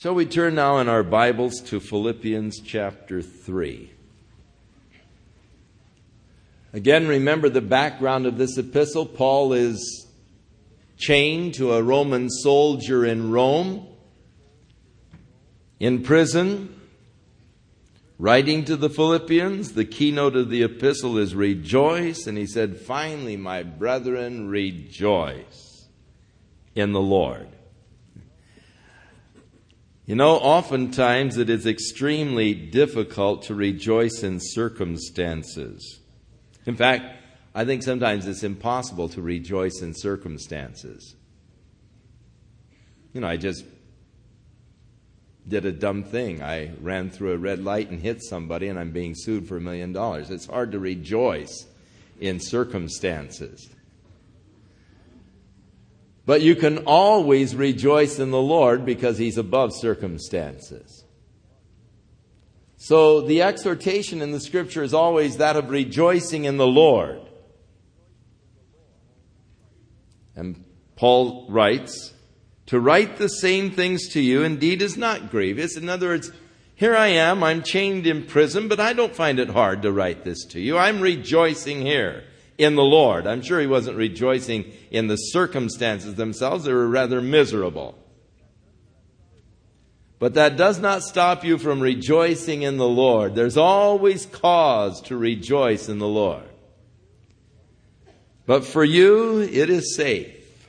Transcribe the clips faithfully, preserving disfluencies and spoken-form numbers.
Shall we turn now in our Bibles to Philippians chapter three? Again, remember the background of this epistle. Paul is chained to a Roman soldier in Rome, in prison, writing to the Philippians. The keynote of the epistle is rejoice, and he said, finally, my brethren, rejoice in the Lord. You know, oftentimes it is extremely difficult to rejoice in circumstances. In fact, I think sometimes it's impossible to rejoice in circumstances. You know, I just did a dumb thing. I ran through a red light and hit somebody, and I'm being sued for a million dollars. It's hard to rejoice in circumstances. But you can always rejoice in the Lord because He's above circumstances. So the exhortation in the Scripture is always that of rejoicing in the Lord. And Paul writes, to write the same things to you indeed is not grievous. In other words, here I am, I'm chained in prison, but I don't find it hard to write this to you. I'm rejoicing here in the Lord. I'm sure he wasn't rejoicing in the circumstances themselves. They were rather miserable. But that does not stop you from rejoicing in the Lord. There's always cause to rejoice in the Lord. But for you, it is safe.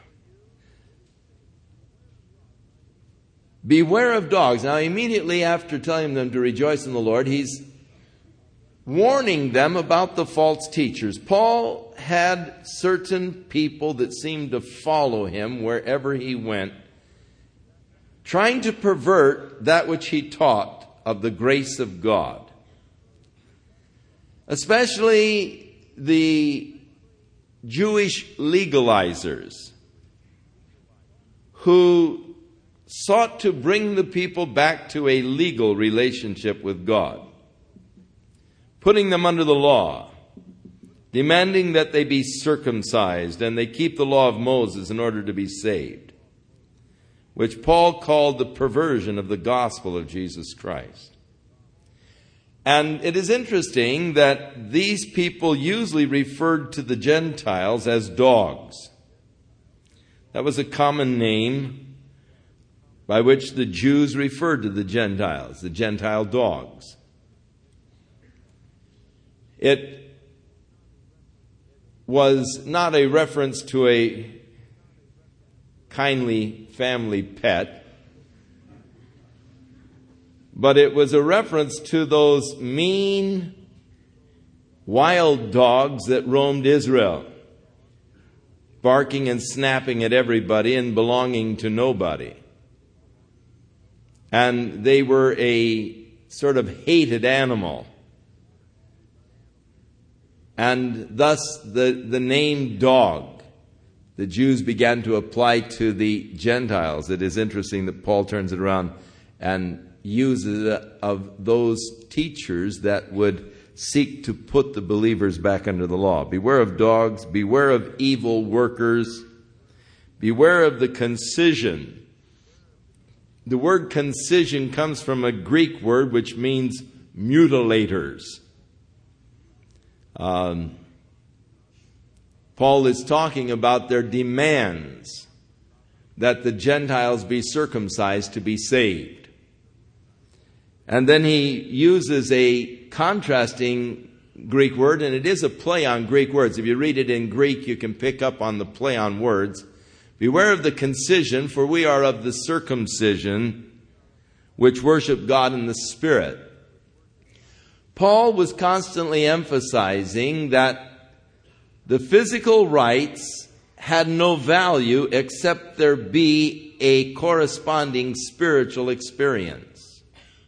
Beware of dogs. Now, immediately after telling them to rejoice in the Lord, he's warning them about the false teachers. Paul had certain people that seemed to follow him wherever he went, trying to pervert that which he taught of the grace of God. Especially the Jewish legalizers who sought to bring the people back to a legal relationship with God, putting them under the law, demanding that they be circumcised and they keep the law of Moses in order to be saved, which Paul called the perversion of the gospel of Jesus Christ. And it is interesting that these people usually referred to the Gentiles as dogs. That was a common name by which the Jews referred to the Gentiles, the Gentile dogs. It was not a reference to a kindly family pet, but it was a reference to those mean, wild dogs that roamed Israel, barking and snapping at everybody and belonging to nobody. And they were a sort of hated animal. And thus the, the name dog, the Jews began to apply to the Gentiles. It is interesting that Paul turns it around and uses it of those teachers that would seek to put the believers back under the law. Beware of dogs, beware of evil workers, beware of the concision. The word concision comes from a Greek word which means mutilators. Um, Paul is talking about their demands that the Gentiles be circumcised to be saved. And then he uses a contrasting Greek word, and it is a play on Greek words. If you read it in Greek, you can pick up on the play on words. Beware of the concision, for we are of the circumcision, which worship God in the Spirit. Paul was constantly emphasizing that the physical rites had no value except there be a corresponding spiritual experience.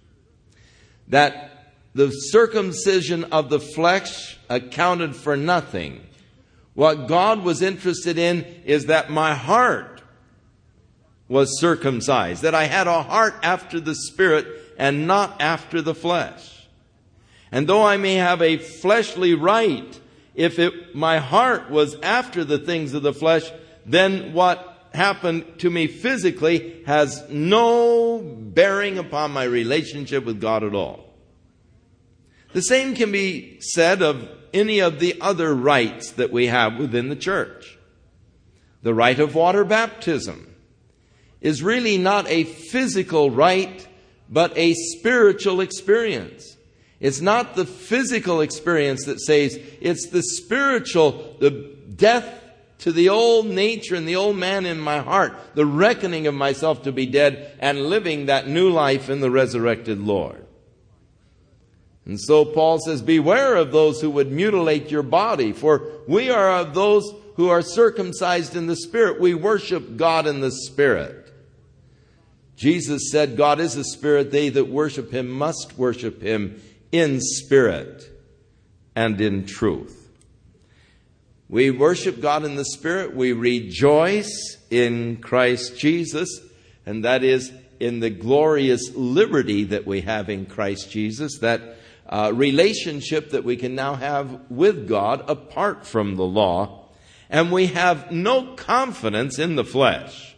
That the circumcision of the flesh accounted for nothing. What God was interested in is that my heart was circumcised, that I had a heart after the Spirit and not after the flesh. And though I may have a fleshly right, if it, my heart was after the things of the flesh, then what happened to me physically has no bearing upon my relationship with God at all. The same can be said of any of the other rites that we have within the church. The rite of water baptism is really not a physical rite, but a spiritual experience. It's not the physical experience that saves, it's the spiritual, the death to the old nature and the old man in my heart, the reckoning of myself to be dead and living that new life in the resurrected Lord. And so Paul says, beware of those who would mutilate your body, for we are of those who are circumcised in the Spirit. We worship God in the Spirit. Jesus said, God is a spirit. They that worship him must worship him in spirit and in truth. We worship God in the Spirit. We rejoice in Christ Jesus, and that is in the glorious liberty that we have in Christ Jesus, that uh, relationship that we can now have with God apart from the law. And we have no confidence in the flesh.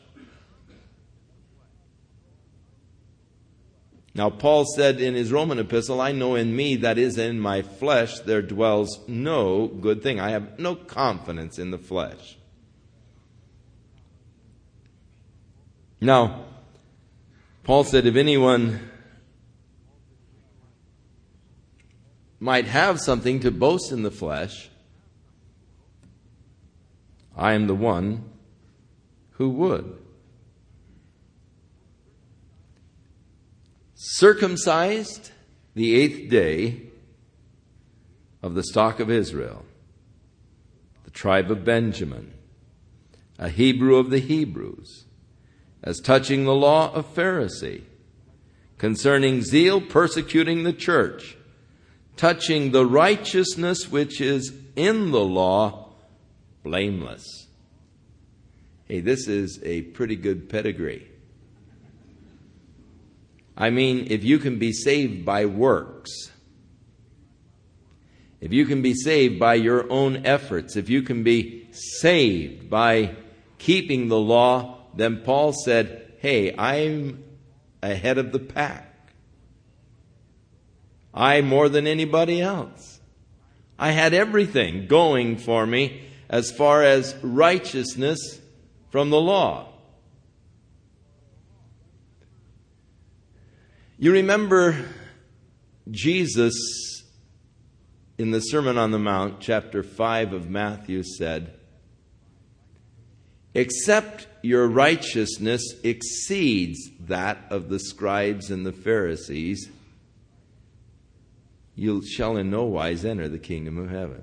Now, Paul said in his Roman epistle, I know in me, that is in my flesh, there dwells no good thing. I have no confidence in the flesh. Now, Paul said, if anyone might have something to boast in the flesh, I am the one who would. Circumcised the eighth day of the stock of Israel, the tribe of Benjamin, a Hebrew of the Hebrews, as touching the law of Pharisee, concerning zeal persecuting the church, touching the righteousness which is in the law, blameless. Hey, this is a pretty good pedigree. I mean, if you can be saved by works, if you can be saved by your own efforts, if you can be saved by keeping the law, then Paul said, hey, I'm ahead of the pack. I more than anybody else. I had everything going for me as far as righteousness from the law. You remember Jesus in the Sermon on the Mount, chapter five of Matthew, said, except your righteousness exceeds that of the scribes and the Pharisees, you shall in no wise enter the kingdom of heaven.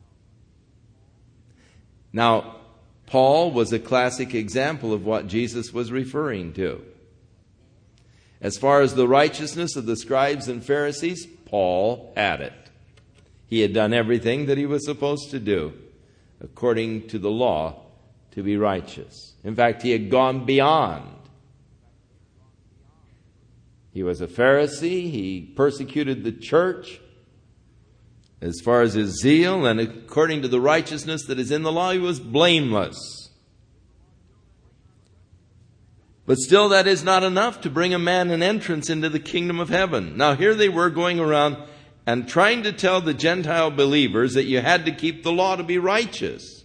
Now, Paul was a classic example of what Jesus was referring to. As far as the righteousness of the scribes and Pharisees, Paul had it. He had done everything that he was supposed to do according to the law to be righteous. In fact, he had gone beyond. He was a Pharisee. He persecuted the church as far as his zeal, and according to the righteousness that is in the law, he was blameless. But still, that is not enough to bring a man an entrance into the kingdom of heaven. Now, here they were going around and trying to tell the Gentile believers that you had to keep the law to be righteous.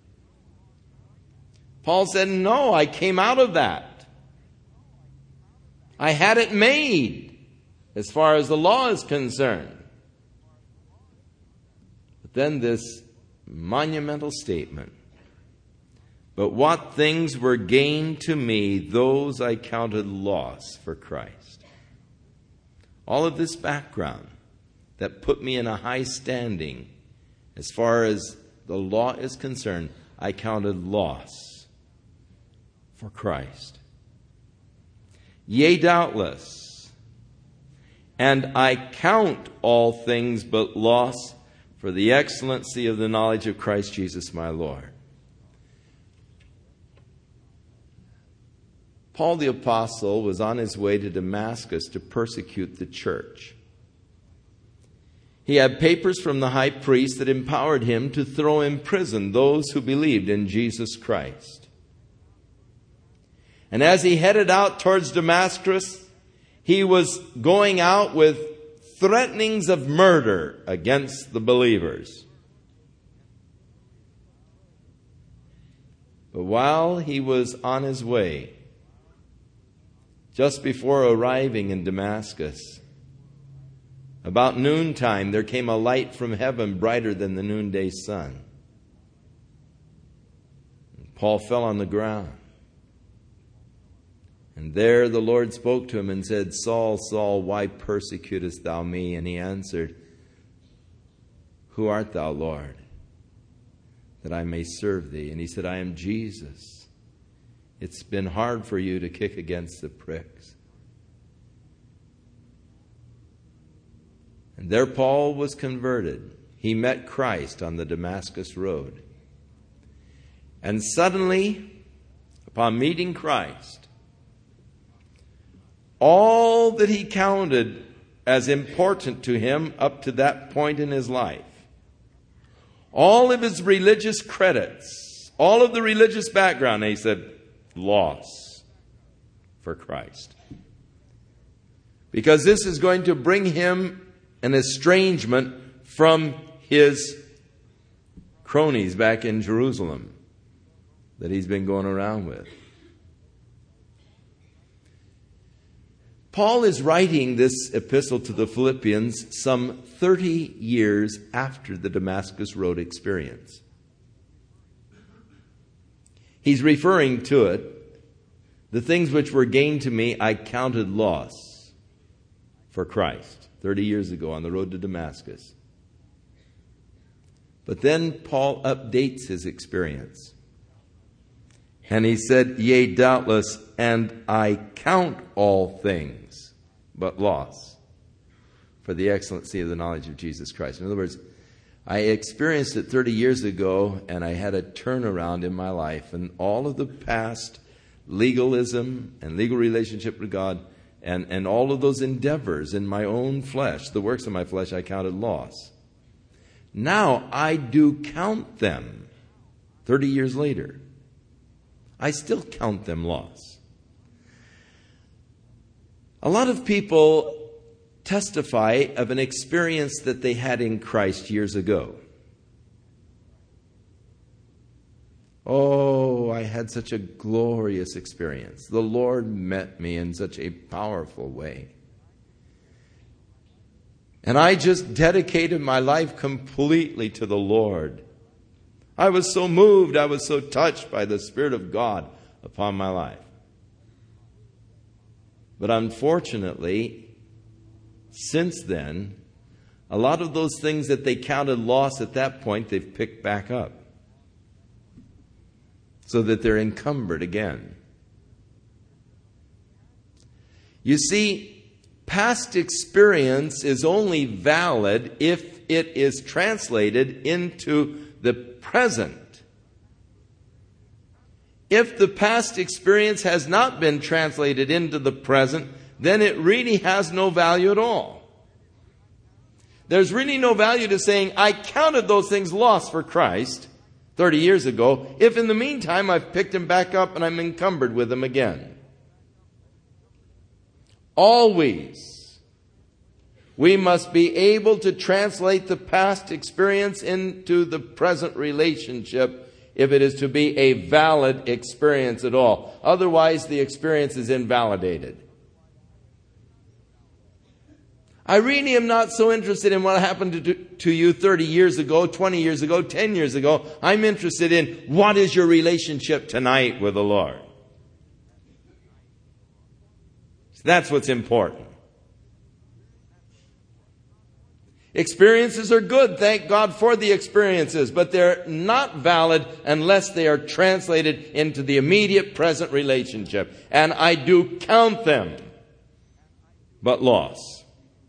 Paul said, no, I came out of that. I had it made as far as the law is concerned. But then this monumental statement. But what things were gained to me, those I counted loss for Christ. All of this background that put me in a high standing as far as the law is concerned, I counted loss for Christ. Yea, doubtless, and I count all things but loss for the excellency of the knowledge of Christ Jesus my Lord. Paul the Apostle was on his way to Damascus to persecute the church. He had papers from the high priest that empowered him to throw in prison those who believed in Jesus Christ. And as he headed out towards Damascus, he was going out with threatenings of murder against the believers. But while he was on his way, just before arriving in Damascus, about noontime, there came a light from heaven brighter than the noonday sun. Paul fell on the ground. And there the Lord spoke to him and said, Saul, Saul, why persecutest thou me? And he answered, Who art thou, Lord, that I may serve thee? And he said, I am Jesus. It's been hard for you to kick against the pricks. And there Paul was converted. He met Christ on the Damascus road. And suddenly, upon meeting Christ, all that he counted as important to him up to that point in his life, all of his religious credits, all of the religious background, he said, loss for Christ. Because this is going to bring him an estrangement from his cronies back in Jerusalem that he's been going around with. Paul is writing this epistle to the Philippians some thirty years after the Damascus Road experience. He's referring to it, the things which were gained to me, I counted loss for Christ, thirty years ago on the road to Damascus. But then Paul updates his experience. And he said, Yea, doubtless, and I count all things but loss for the excellency of the knowledge of Jesus Christ. In other words, I experienced it thirty years ago, and I had a turnaround in my life. And all of the past legalism and legal relationship with God and, and all of those endeavors in my own flesh, the works of my flesh, I counted loss. Now I do count them thirty years later. I still count them loss. A lot of people testify of an experience that they had in Christ years ago. Oh, I had such a glorious experience. The Lord met me in such a powerful way. And I just dedicated my life completely to the Lord. I was so moved, I was so touched by the Spirit of God upon my life. But unfortunately, since then, a lot of those things that they counted loss at that point, they've picked back up. So that they're encumbered again. You see, past experience is only valid if it is translated into the present. If the past experience has not been translated into the present, then it really has no value at all. There's really no value to saying, I counted those things lost for Christ thirty years ago, if in the meantime I've picked them back up and I'm encumbered with them again. Always, we must be able to translate the past experience into the present relationship if it is to be a valid experience at all. Otherwise, the experience is invalidated. I really am not so interested in what happened to, to you thirty years ago, twenty years ago, ten years ago. I'm interested in what is your relationship tonight with the Lord. That's what's important. Experiences are good. Thank God for the experiences. But they're not valid unless they are translated into the immediate present relationship. And I do count them, but loss.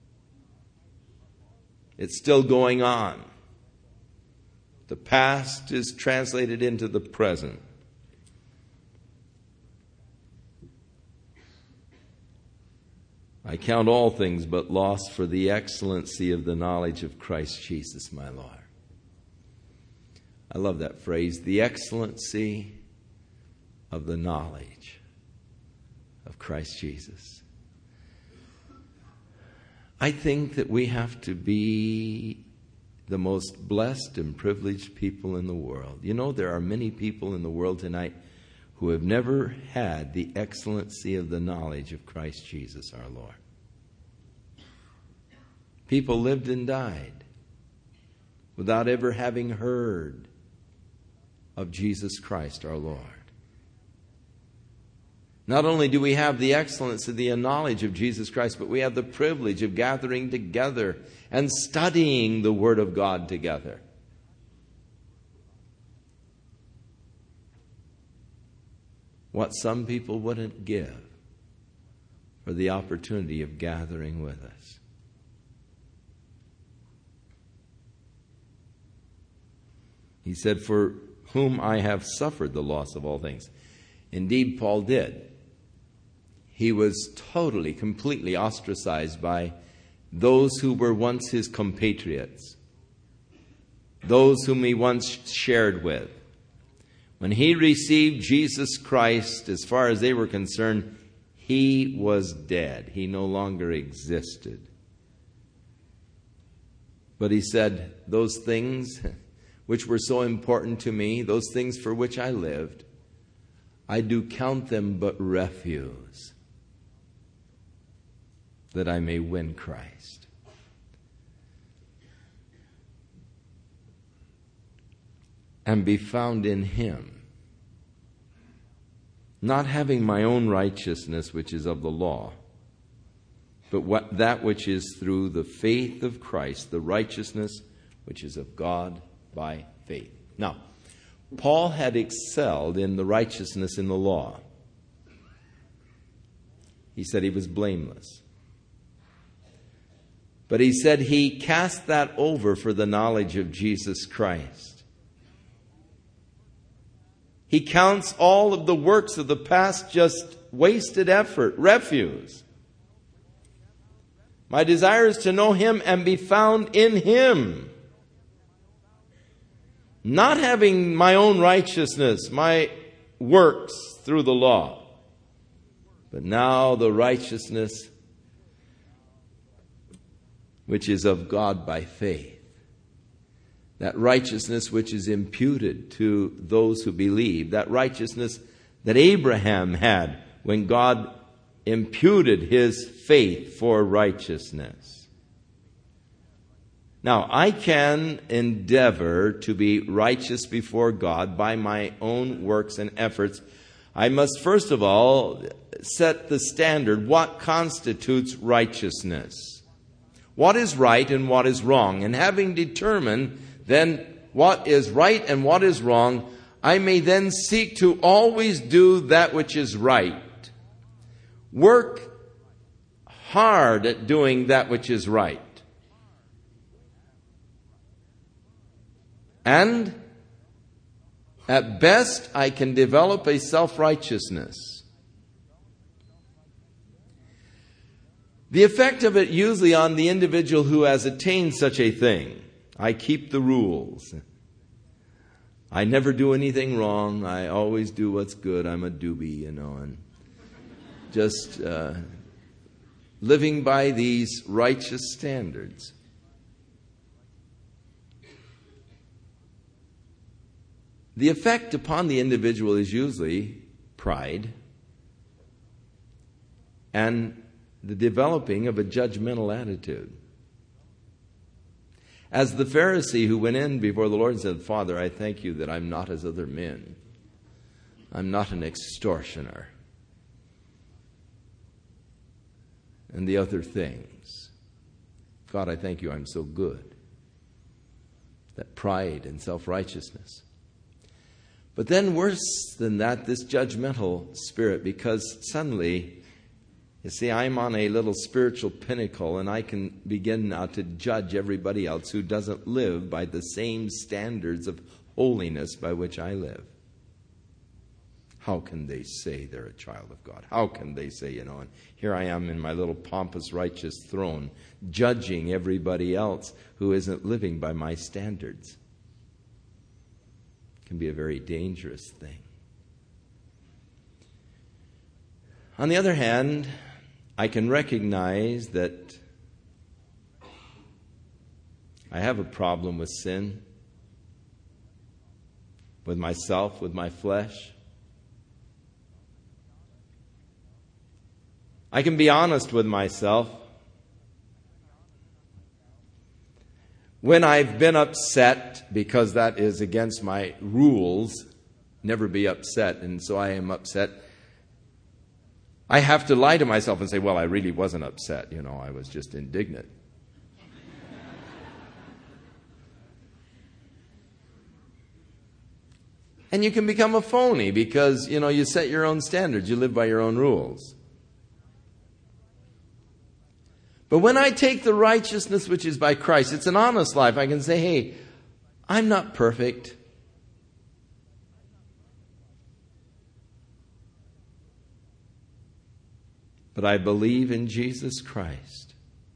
It's still going on. The past is translated into the present. I count all things but loss for the excellency of the knowledge of Christ Jesus my Lord. I love that phrase, the excellency of the knowledge of Christ Jesus. I think that we have to be the most blessed and privileged people in the world. You know, there are many people in the world tonight who have never had the excellency of the knowledge of Christ Jesus our Lord. People lived and died without ever having heard of Jesus Christ our Lord. Not only do we have the excellence of the knowledge of Jesus Christ, but we have the privilege of gathering together and studying the Word of God together. What some people wouldn't give for the opportunity of gathering with us. He said, "For whom I have suffered the loss of all things." Indeed, Paul did. He was totally, completely ostracized by those who were once his compatriots, those whom he once shared with. When he received Jesus Christ, as far as they were concerned, he was dead. He no longer existed. But he said, those things which were so important to me, those things for which I lived, I do count them but refuse, that I may win Christ. And be found in Him, not having my own righteousness which is of the law, but what that which is through the faith of Christ, the righteousness which is of God by faith. Now, Paul had excelled in the righteousness in the law. He said he was blameless. But he said he cast that over for the knowledge of Jesus Christ. He counts all of the works of the past just wasted effort, refuse. My desire is to know Him and be found in Him. Not having my own righteousness, my works through the law, but now the righteousness which is of God by faith. That righteousness which is imputed to those who believe. That righteousness that Abraham had when God imputed his faith for righteousness. Now, I can endeavor to be righteous before God by my own works and efforts. I must first of all set the standard. What constitutes righteousness? What is right and what is wrong? And having determined then what is right and what is wrong, I may then seek to always do that which is right. Work hard at doing that which is right. And at best, I can develop a self-righteousness. The effect of it usually on the individual who has attained such a thing. I keep the rules. I never do anything wrong. I always do what's good. I'm a doobie, you know, and just uh, living by these righteous standards. The effect upon the individual is usually pride and the developing of a judgmental attitude. As the Pharisee who went in before the Lord and said, "Father, I thank you that I'm not as other men. I'm not an extortioner." And the other things. God, I thank you I'm so good. That pride and self-righteousness. But then worse than that, this judgmental spirit, because suddenly, you see, I'm on a little spiritual pinnacle and I can begin now to judge everybody else who doesn't live by the same standards of holiness by which I live. How can they say they're a child of God? How can they say, you know, and here I am in my little pompous righteous throne, judging everybody else who isn't living by my standards? It can be a very dangerous thing. On the other hand, I can recognize that I have a problem with sin, with myself, with my flesh. I can be honest with myself. When I've been upset, because that is against my rules, never be upset, and so I am upset, I have to lie to myself and say, well, I really wasn't upset, you know, I was just indignant. And you can become a phony because, you know, you set your own standards, you live by your own rules. But when I take the righteousness which is by Christ, it's an honest life. I can say, hey, I'm not perfect. But I believe in Jesus Christ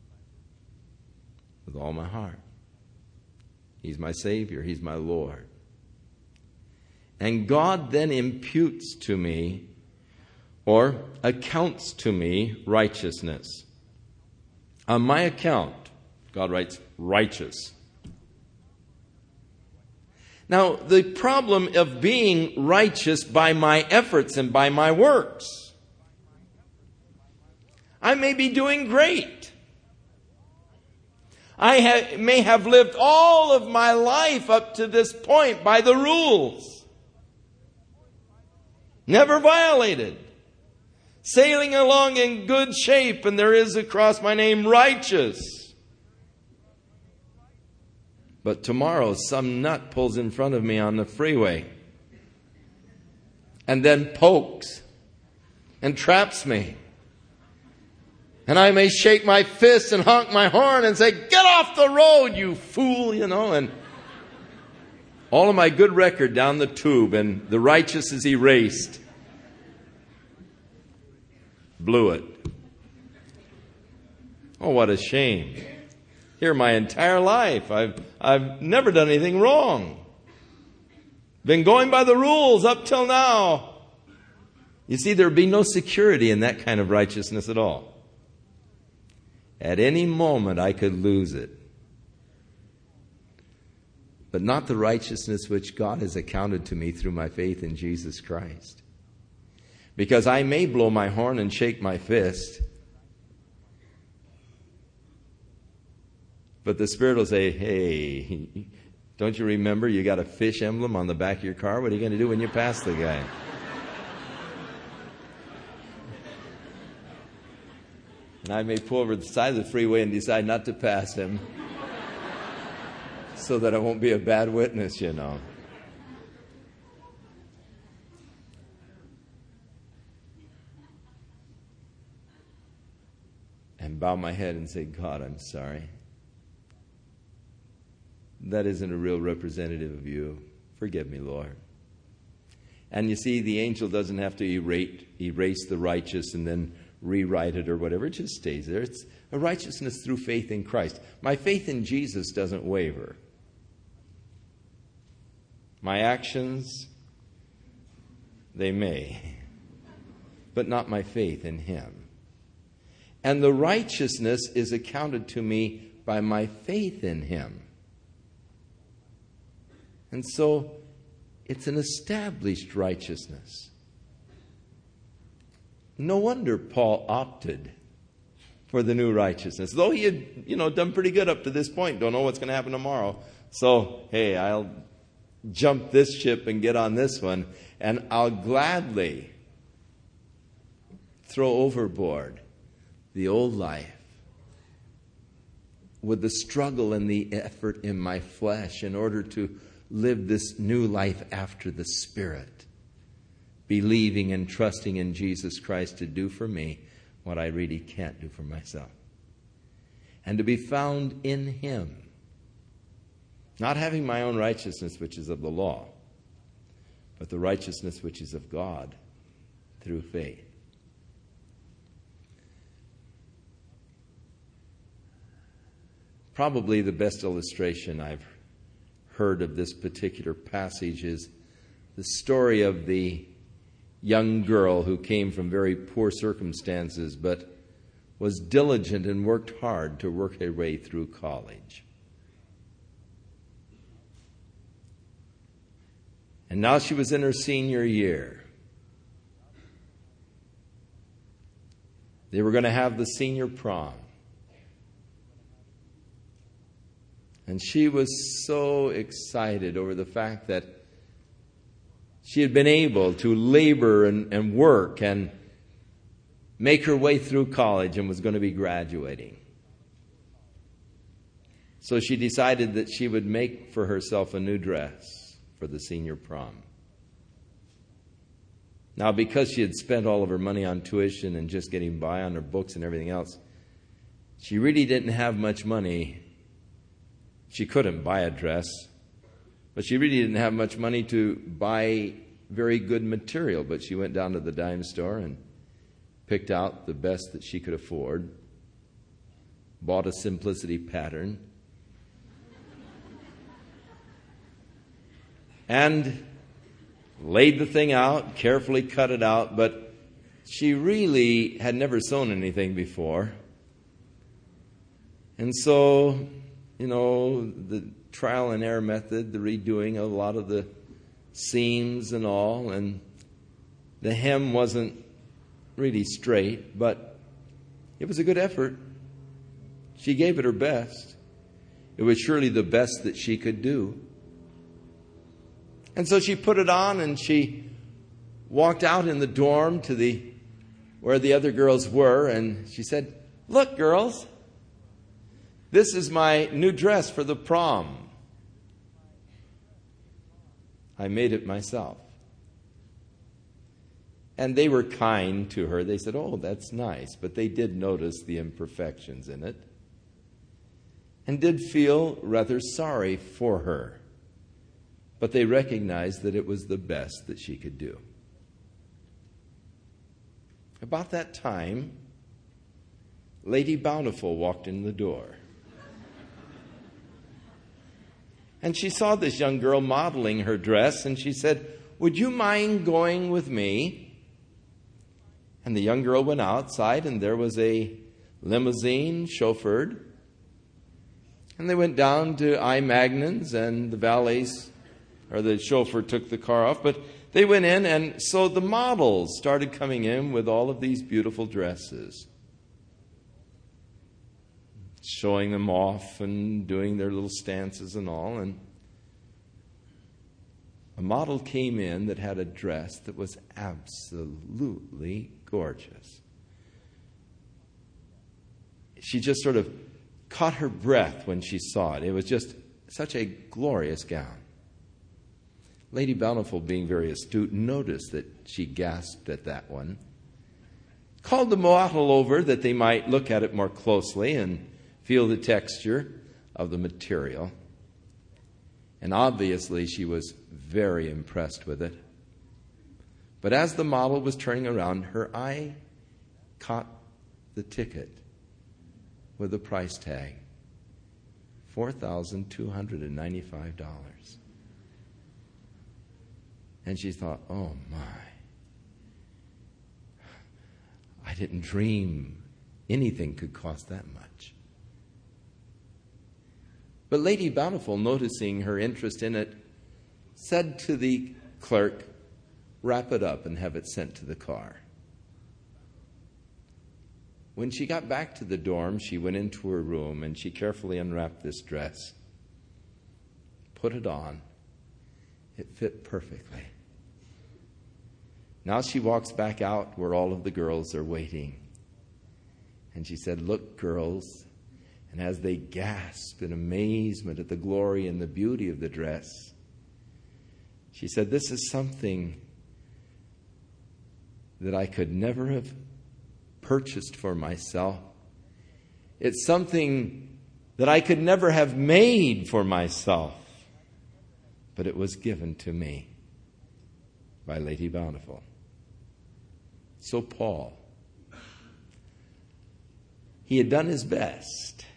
with all my heart. He's my Savior. He's my Lord. And God then imputes to me or accounts to me righteousness. On my account, God writes, righteous. Now, the problem of being righteous by my efforts and by my works, I may be doing great. I ha- may have lived all of my life up to this point by the rules. Never violated. Sailing along in good shape, and there is across my name righteous. But tomorrow some nut pulls in front of me on the freeway and then pokes and traps me. And I may shake my fist and honk my horn and say, get off the road, you fool, you know, and all of my good record down the tube, and the righteous is erased. Blew it. Oh, what a shame. Here my entire life, I've, I've never done anything wrong. Been going by the rules up till now. You see, there would be no security in that kind of righteousness at all. At any moment I could lose it. But not the righteousness which God has accounted to me through my faith in Jesus Christ. Because I may blow my horn and shake my fist, but the Spirit will say, hey, don't you remember you got a fish emblem on the back of your car? What are you going to do when you pass the guy? And I may pull over the side of the freeway and decide not to pass him so that I won't be a bad witness, you know. And bow my head and say, God, I'm sorry. That isn't a real representative of you. Forgive me, Lord. And you see, the angel doesn't have to erase, erase the righteous and then rewrite it or whatever. It just stays there. It's a righteousness through faith in Christ. My faith in Jesus doesn't waver. My actions, they may, but not my faith in Him. And the righteousness is accounted to me by my faith in Him. And so it's an established righteousness. No wonder Paul opted for the new righteousness. Though he had, you know, done pretty good up to this point. Don't know what's going to happen tomorrow. So, hey, I'll jump this ship and get on this one. And I'll gladly throw overboard the old life with the struggle and the effort in my flesh in order to live this new life after the Spirit, believing and trusting in Jesus Christ to do for me what I really can't do for myself. And to be found in Him, not having my own righteousness which is of the law, but the righteousness which is of God through faith. Probably the best illustration I've heard of this particular passage is the story of the young girl who came from very poor circumstances but was diligent and worked hard to work her way through college. And now she was in her senior year. They were going to have the senior prom. And she was so excited over the fact that she had been able to labor and, and work and make her way through college and was going to be graduating. So she decided that she would make for herself a new dress for the senior prom. Now, because she had spent all of her money on tuition and just getting by on her books and everything else, she really didn't have much money. She couldn't buy a dress, but she really didn't have much money to buy very good material. But she went down to the dime store and picked out the best that she could afford, bought a Simplicity pattern, and laid the thing out, carefully cut it out, but she really had never sewn anything before. And so, you know, the trial and error method, the redoing of a lot of the seams and all, and the hem wasn't really straight, but it was a good effort. She gave it her best. It was surely the best that she could do. And so she put it on and she walked out in the dorm to the where the other girls were, and she said, "Look, girls, this is my new dress for the prom. I made it myself." And they were kind to her. They said, "Oh, that's nice." But they did notice the imperfections in it and did feel rather sorry for her. But they recognized that it was the best that she could do. About that time, Lady Bountiful walked in the door. And she saw this young girl modeling her dress, and she said, "Would you mind going with me?" And the young girl went outside, and there was a limousine chauffeured. And they went down to I. Magnon's, and the valets, or the chauffeur took the car off. But they went in, and so the models started coming in with all of these beautiful dresses, showing them off and doing their little stances and all. And a model came in that had a dress that was absolutely gorgeous. She just sort of caught her breath when she saw it. It was just such a glorious gown. Lady Bountiful, being very astute, noticed that she gasped at that one, called the model over that they might look at it more closely and feel the texture of the material. And obviously she was very impressed with it. But as the model was turning around, her eye caught the ticket with the price tag, four thousand two hundred ninety-five dollars. And she thought, "Oh my, I didn't dream anything could cost that much." But Lady Bountiful, noticing her interest in it, said to the clerk, "Wrap it up and have it sent to the car." When she got back to the dorm, she went into her room and she carefully unwrapped this dress, put it on. It fit perfectly. Now she walks back out where all of the girls are waiting. And she said, "Look, girls." And as they gasped in amazement at the glory and the beauty of the dress, she said, "This is something that I could never have purchased for myself. It's something that I could never have made for myself, but it was given to me by Lady Bountiful." So Paul, he had done his best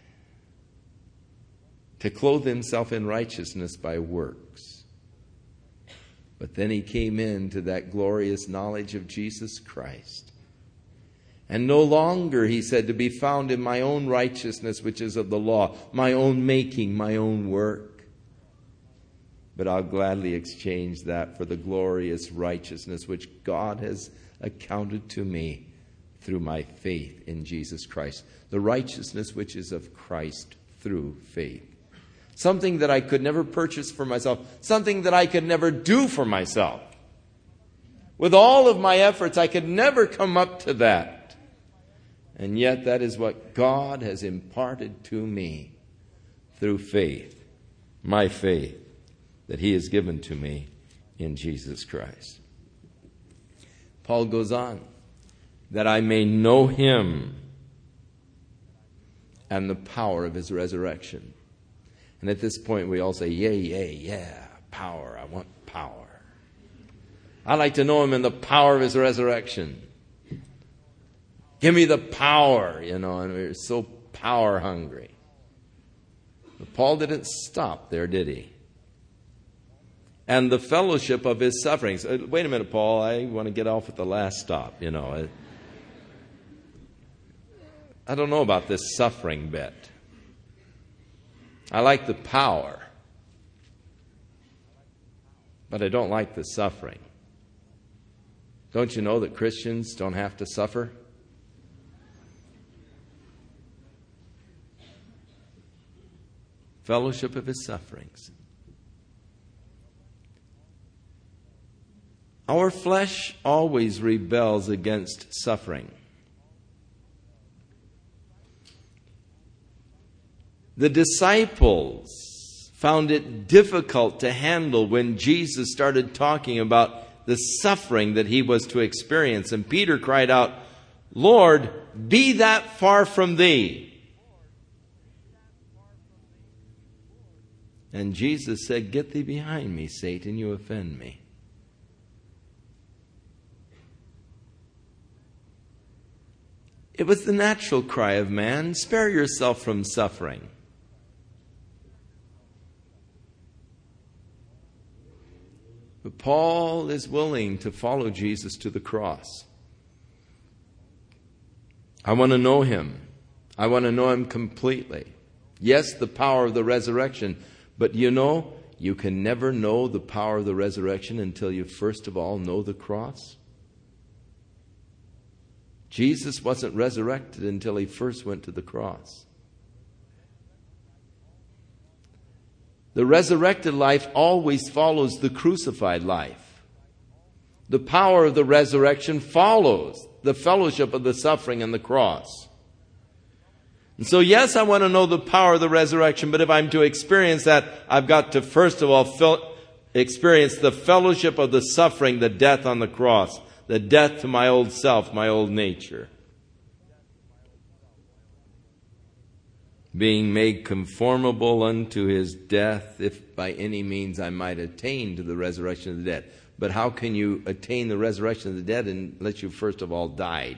to clothe himself in righteousness by works. But then he came into that glorious knowledge of Jesus Christ. And no longer, he said, to be found in my own righteousness, which is of the law, my own making, my own work. But I'll gladly exchange that for the glorious righteousness which God has accounted to me through my faith in Jesus Christ. The righteousness which is of Christ through faith. Something that I could never purchase for myself. Something that I could never do for myself. With all of my efforts, I could never come up to that. And yet that is what God has imparted to me through faith. My faith that he has given to me in Jesus Christ. Paul goes on, that I may know him and the power of his resurrection. And at this point we all say, yay, yay, yeah, power, I want power. I'd like to know him in the power of his resurrection. Give me the power, you know, and we're so power hungry. But Paul didn't stop there, did he? And the fellowship of his sufferings. Uh, wait a minute, Paul, I want to get off at the last stop, you know. I, I don't know about this suffering bit. I like the power, but I don't like the suffering. Don't you know that Christians don't have to suffer? Fellowship of his sufferings. Our flesh always rebels against suffering. The disciples found it difficult to handle when Jesus started talking about the suffering that he was to experience. And Peter cried out, Lord, be that far from thee. And Jesus said, get thee behind me, Satan, you offend me. It was the natural cry of man, spare yourself from suffering. But Paul is willing to follow Jesus to the cross. I want to know him. I want to know him completely. Yes, the power of the resurrection. But you know, you can never know the power of the resurrection until you first of all know the cross. Jesus wasn't resurrected until he first went to the cross. The resurrected life always follows the crucified life. The power of the resurrection follows the fellowship of the suffering and the cross. And so, yes, I want to know the power of the resurrection, but if I'm to experience that, I've got to first of all fel- experience the fellowship of the suffering, the death on the cross, the death to my old self, my old nature. Being made conformable unto his death, if by any means I might attain to the resurrection of the dead. But how can you attain the resurrection of the dead unless you first of all died?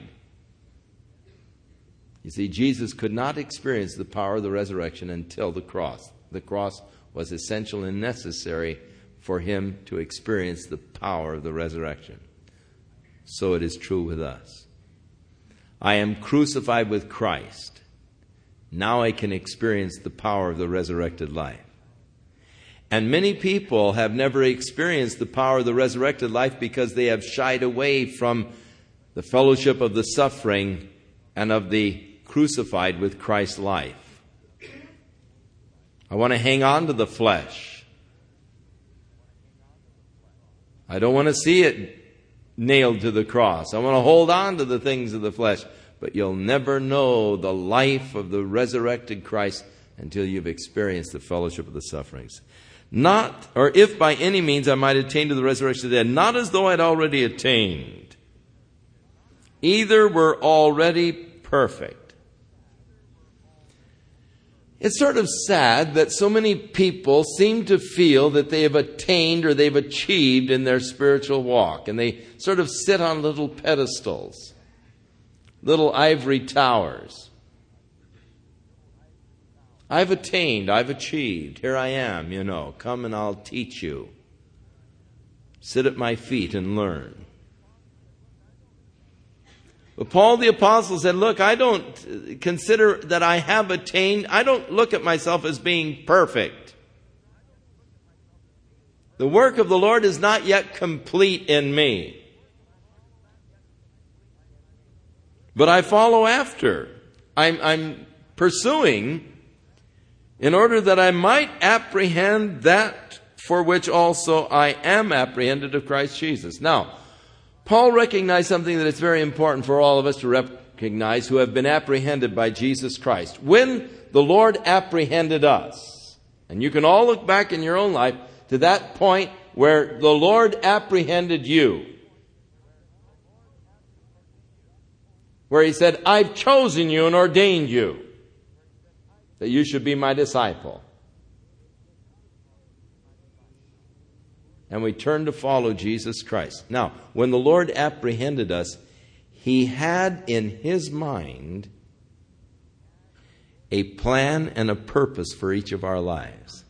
You see, Jesus could not experience the power of the resurrection until the cross. The cross was essential and necessary for him to experience the power of the resurrection. So it is true with us. I am crucified with Christ. Now I can experience the power of the resurrected life. And many people have never experienced the power of the resurrected life because they have shied away from the fellowship of the suffering and of the crucified with Christ's life. I want to hang on to the flesh. I don't want to see it nailed to the cross. I want to hold on to the things of the flesh. But you'll never know the life of the resurrected Christ until you've experienced the fellowship of the sufferings. Not, or if by any means I might attain to the resurrection of the dead, not as though I'd already attained. Either were already perfect. It's sort of sad that so many people seem to feel that they have attained or they've achieved in their spiritual walk. And they sort of sit on little pedestals, little ivory towers. I've attained, I've achieved, here I am, you know, come and I'll teach you. Sit at my feet and learn. But Paul the Apostle said, look, I don't consider that I have attained. I don't look at myself as being perfect. The work of the Lord is not yet complete in me. But I follow after. I'm, I'm pursuing in order that I might apprehend that for which also I am apprehended of Christ Jesus. Now, Paul recognized something that is very important for all of us to recognize who have been apprehended by Jesus Christ. When the Lord apprehended us, and you can all look back in your own life to that point where the Lord apprehended you, where He said, I've chosen you and ordained you that you should be my disciple. And we turn to follow Jesus Christ. Now, when the Lord apprehended us, He had in His mind a plan and a purpose for each of our lives.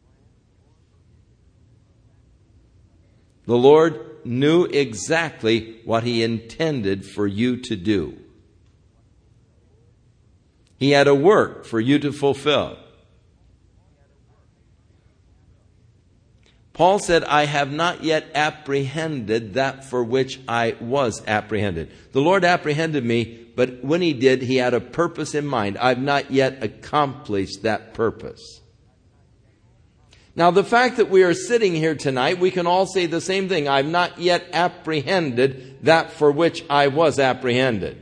The Lord knew exactly what He intended for you to do. He had a work for you to fulfill. Paul said, I have not yet apprehended that for which I was apprehended. The Lord apprehended me, but when He did, He had a purpose in mind. I've not yet accomplished that purpose. Now, the fact that we are sitting here tonight, we can all say the same thing. I've not yet apprehended that for which I was apprehended.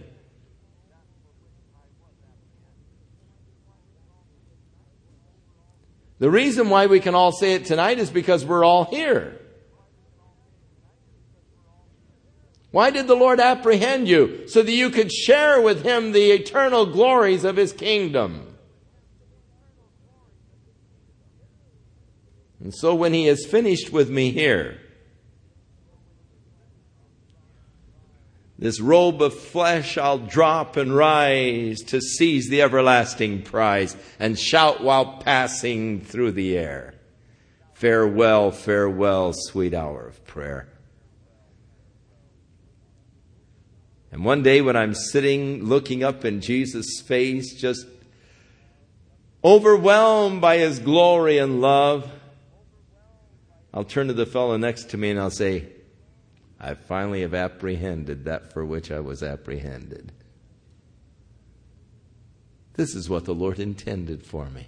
The reason why we can all say it tonight is because we're all here. Why did the Lord apprehend you? So that you could share with Him the eternal glories of His kingdom. And so when He is finished with me here, this robe of flesh I'll drop and rise to seize the everlasting prize and shout while passing through the air. Farewell, farewell, sweet hour of prayer. And one day when I'm sitting looking up in Jesus' face, just overwhelmed by His glory and love, I'll turn to the fellow next to me and I'll say, I finally have apprehended that for which I was apprehended. This is what the Lord intended for me.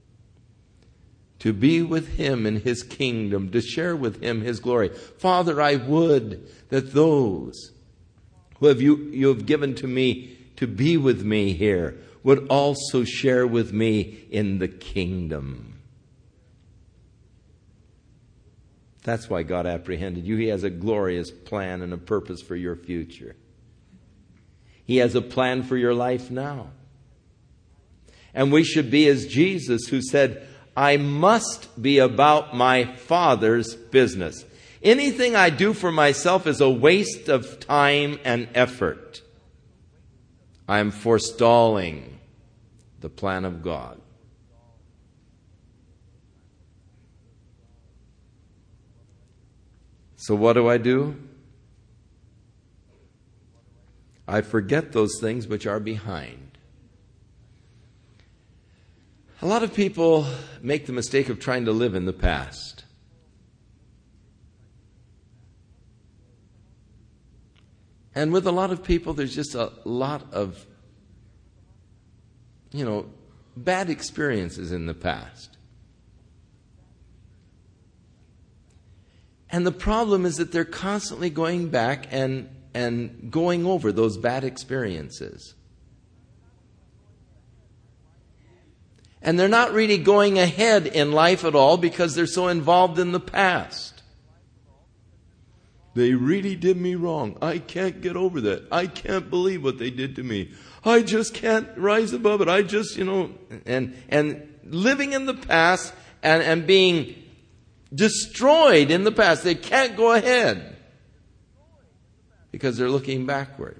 To be with Him in His kingdom, to share with Him His glory. Father, I would that those who have you, you have given to me to be with me here would also share with me in the kingdom. That's why God apprehended you. He has a glorious plan and a purpose for your future. He has a plan for your life now. And we should be as Jesus, who said, I must be about my Father's business. Anything I do for myself is a waste of time and effort. I am forestalling the plan of God. So what do I do? I forget those things which are behind. A lot of people make the mistake of trying to live in the past. And with a lot of people, there's just a lot of, you know, bad experiences in the past. And the problem is that they're constantly going back and, and going over those bad experiences. And they're not really going ahead in life at all because they're so involved in the past. They really did me wrong. I can't get over that. I can't believe what they did to me. I just can't rise above it. I just, you know, and and living in the past and, and being destroyed in the past. They can't go ahead because they're looking backward.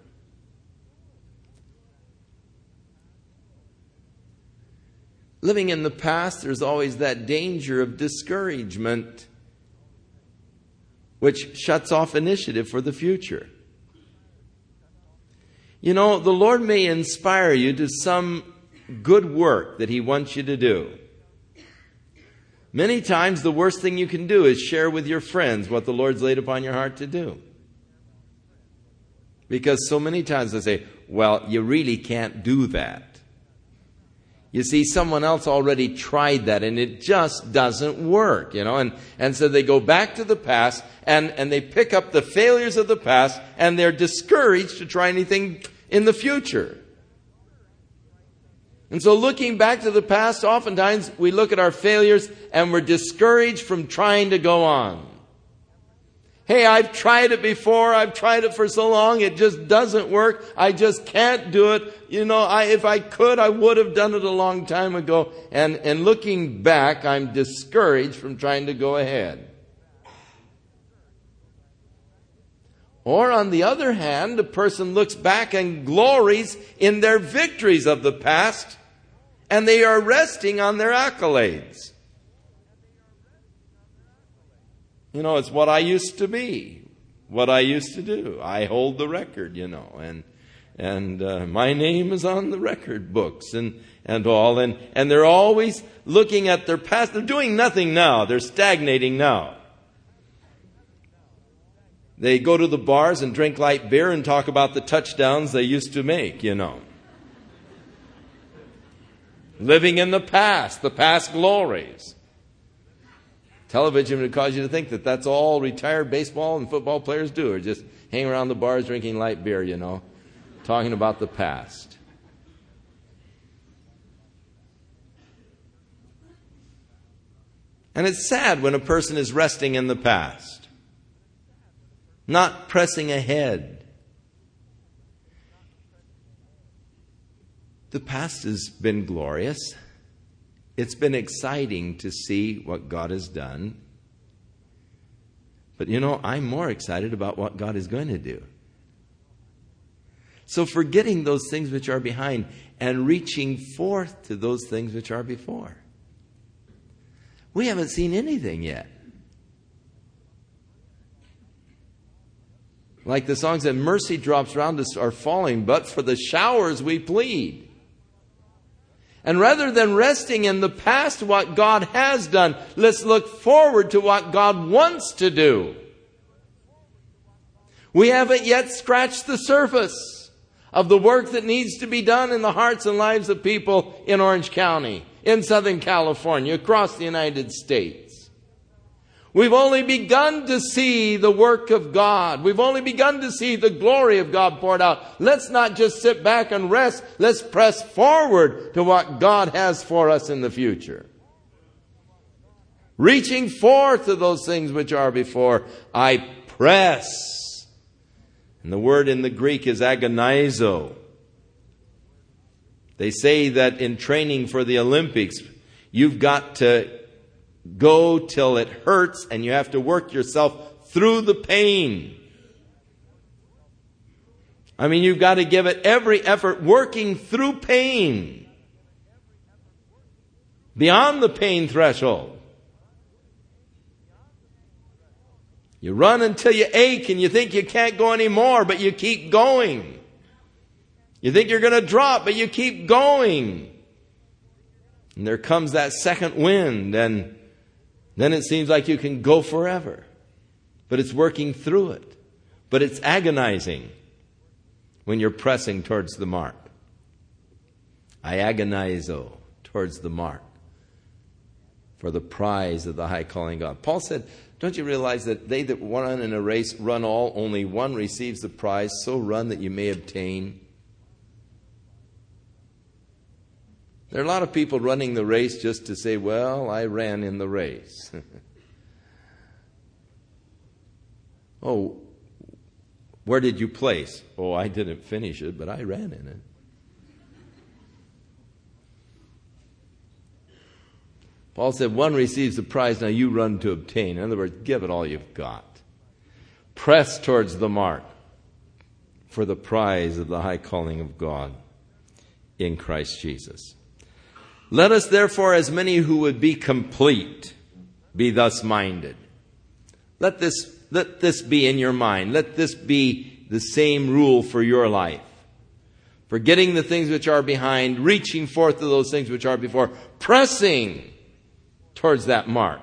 Living in the past, there's always that danger of discouragement. which shuts off initiative for the future. You know, the Lord may inspire you to some good work that He wants you to do. Many times the worst thing you can do is share with your friends what the Lord's laid upon your heart to do. Because so many times they say, well, you really can't do that. You see, someone else already tried that and it just doesn't work, you know. And, and so they go back to the past and, and they pick up the failures of the past and they're discouraged to try anything in the future. And so looking back to the past, oftentimes we look at our failures and we're discouraged from trying to go on. Hey, I've tried it before. I've tried it for so long. It just doesn't work. I just can't do it. You know, I, if I could, I would have done it a long time ago. And, and looking back, I'm discouraged from trying to go ahead. Or on the other hand, a person looks back and glories in their victories of the past, and they are resting on their accolades. You know, it's what I used to be, what I used to do. I hold the record, you know, and and uh, my name is on the record books and, and all. And, and they're always looking at their past. They're doing nothing now. They're stagnating now. They go to the bars and drink light beer and talk about the touchdowns they used to make, you know. Living in the past, the past glories. Television would cause you to think that that's all retired baseball and football players do, or just hang around the bars drinking light beer, you know, talking about the past. And it's sad when a person is resting in the past, not pressing ahead. The past has been glorious. It's been exciting to see what God has done. But you know, I'm more excited about what God is going to do. So forgetting those things which are behind and reaching forth to those things which are before. We haven't seen anything yet. Like the song said, mercy drops round us are falling, but for the showers we plead. And rather than resting in the past, what God has done, let's look forward to what God wants to do. We haven't yet scratched the surface of the work that needs to be done in the hearts and lives of people in Orange County, in Southern California, across the United States. We've only begun to see the work of God. We've only begun to see the glory of God poured out. Let's not just sit back and rest. Let's press forward to what God has for us in the future. Reaching forth to those things which are before, I press. And the word in the Greek is agonizo. They say that in training for the Olympics, you've got to go till it hurts and you have to work yourself through the pain. I mean, you've got to give it every effort working through pain. Beyond the pain threshold. You run until you ache and you think you can't go anymore, but you keep going. You think you're going to drop, but you keep going. And there comes that second wind, and then it seems like you can go forever. But it's working through it. But it's agonizing when you're pressing towards the mark. I agonize, oh, towards the mark for the prize of the high calling of God. Paul said, don't you realize that they that run in a race run all, only one receives the prize, so run that you may obtain. There are a lot of people running the race just to say, well, I ran in the race. Oh, where did you place? Oh, I didn't finish it, but I ran in it. Paul said, one receives the prize, now you run to obtain. In other words, give it all you've got. Press towards the mark for the prize of the high calling of God in Christ Jesus. Let us therefore, as many who would be complete, be thus minded. Let this let this be in your mind. Let this be the same rule for your life. Forgetting the things which are behind, reaching forth to those things which are before, pressing towards that mark.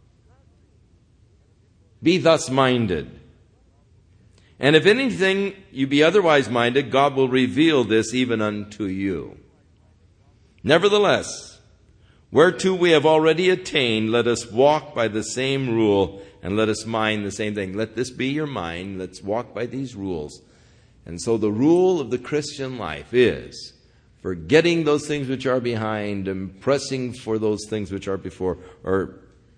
Be thus minded. And if anything you be otherwise minded, God will reveal this even unto you. Nevertheless, whereto we have already attained, let us walk by the same rule, and let us mind the same thing. Let this be your mind. Let's walk by these rules. And so the rule of the Christian life is forgetting those things which are behind and pressing for those things which are before, or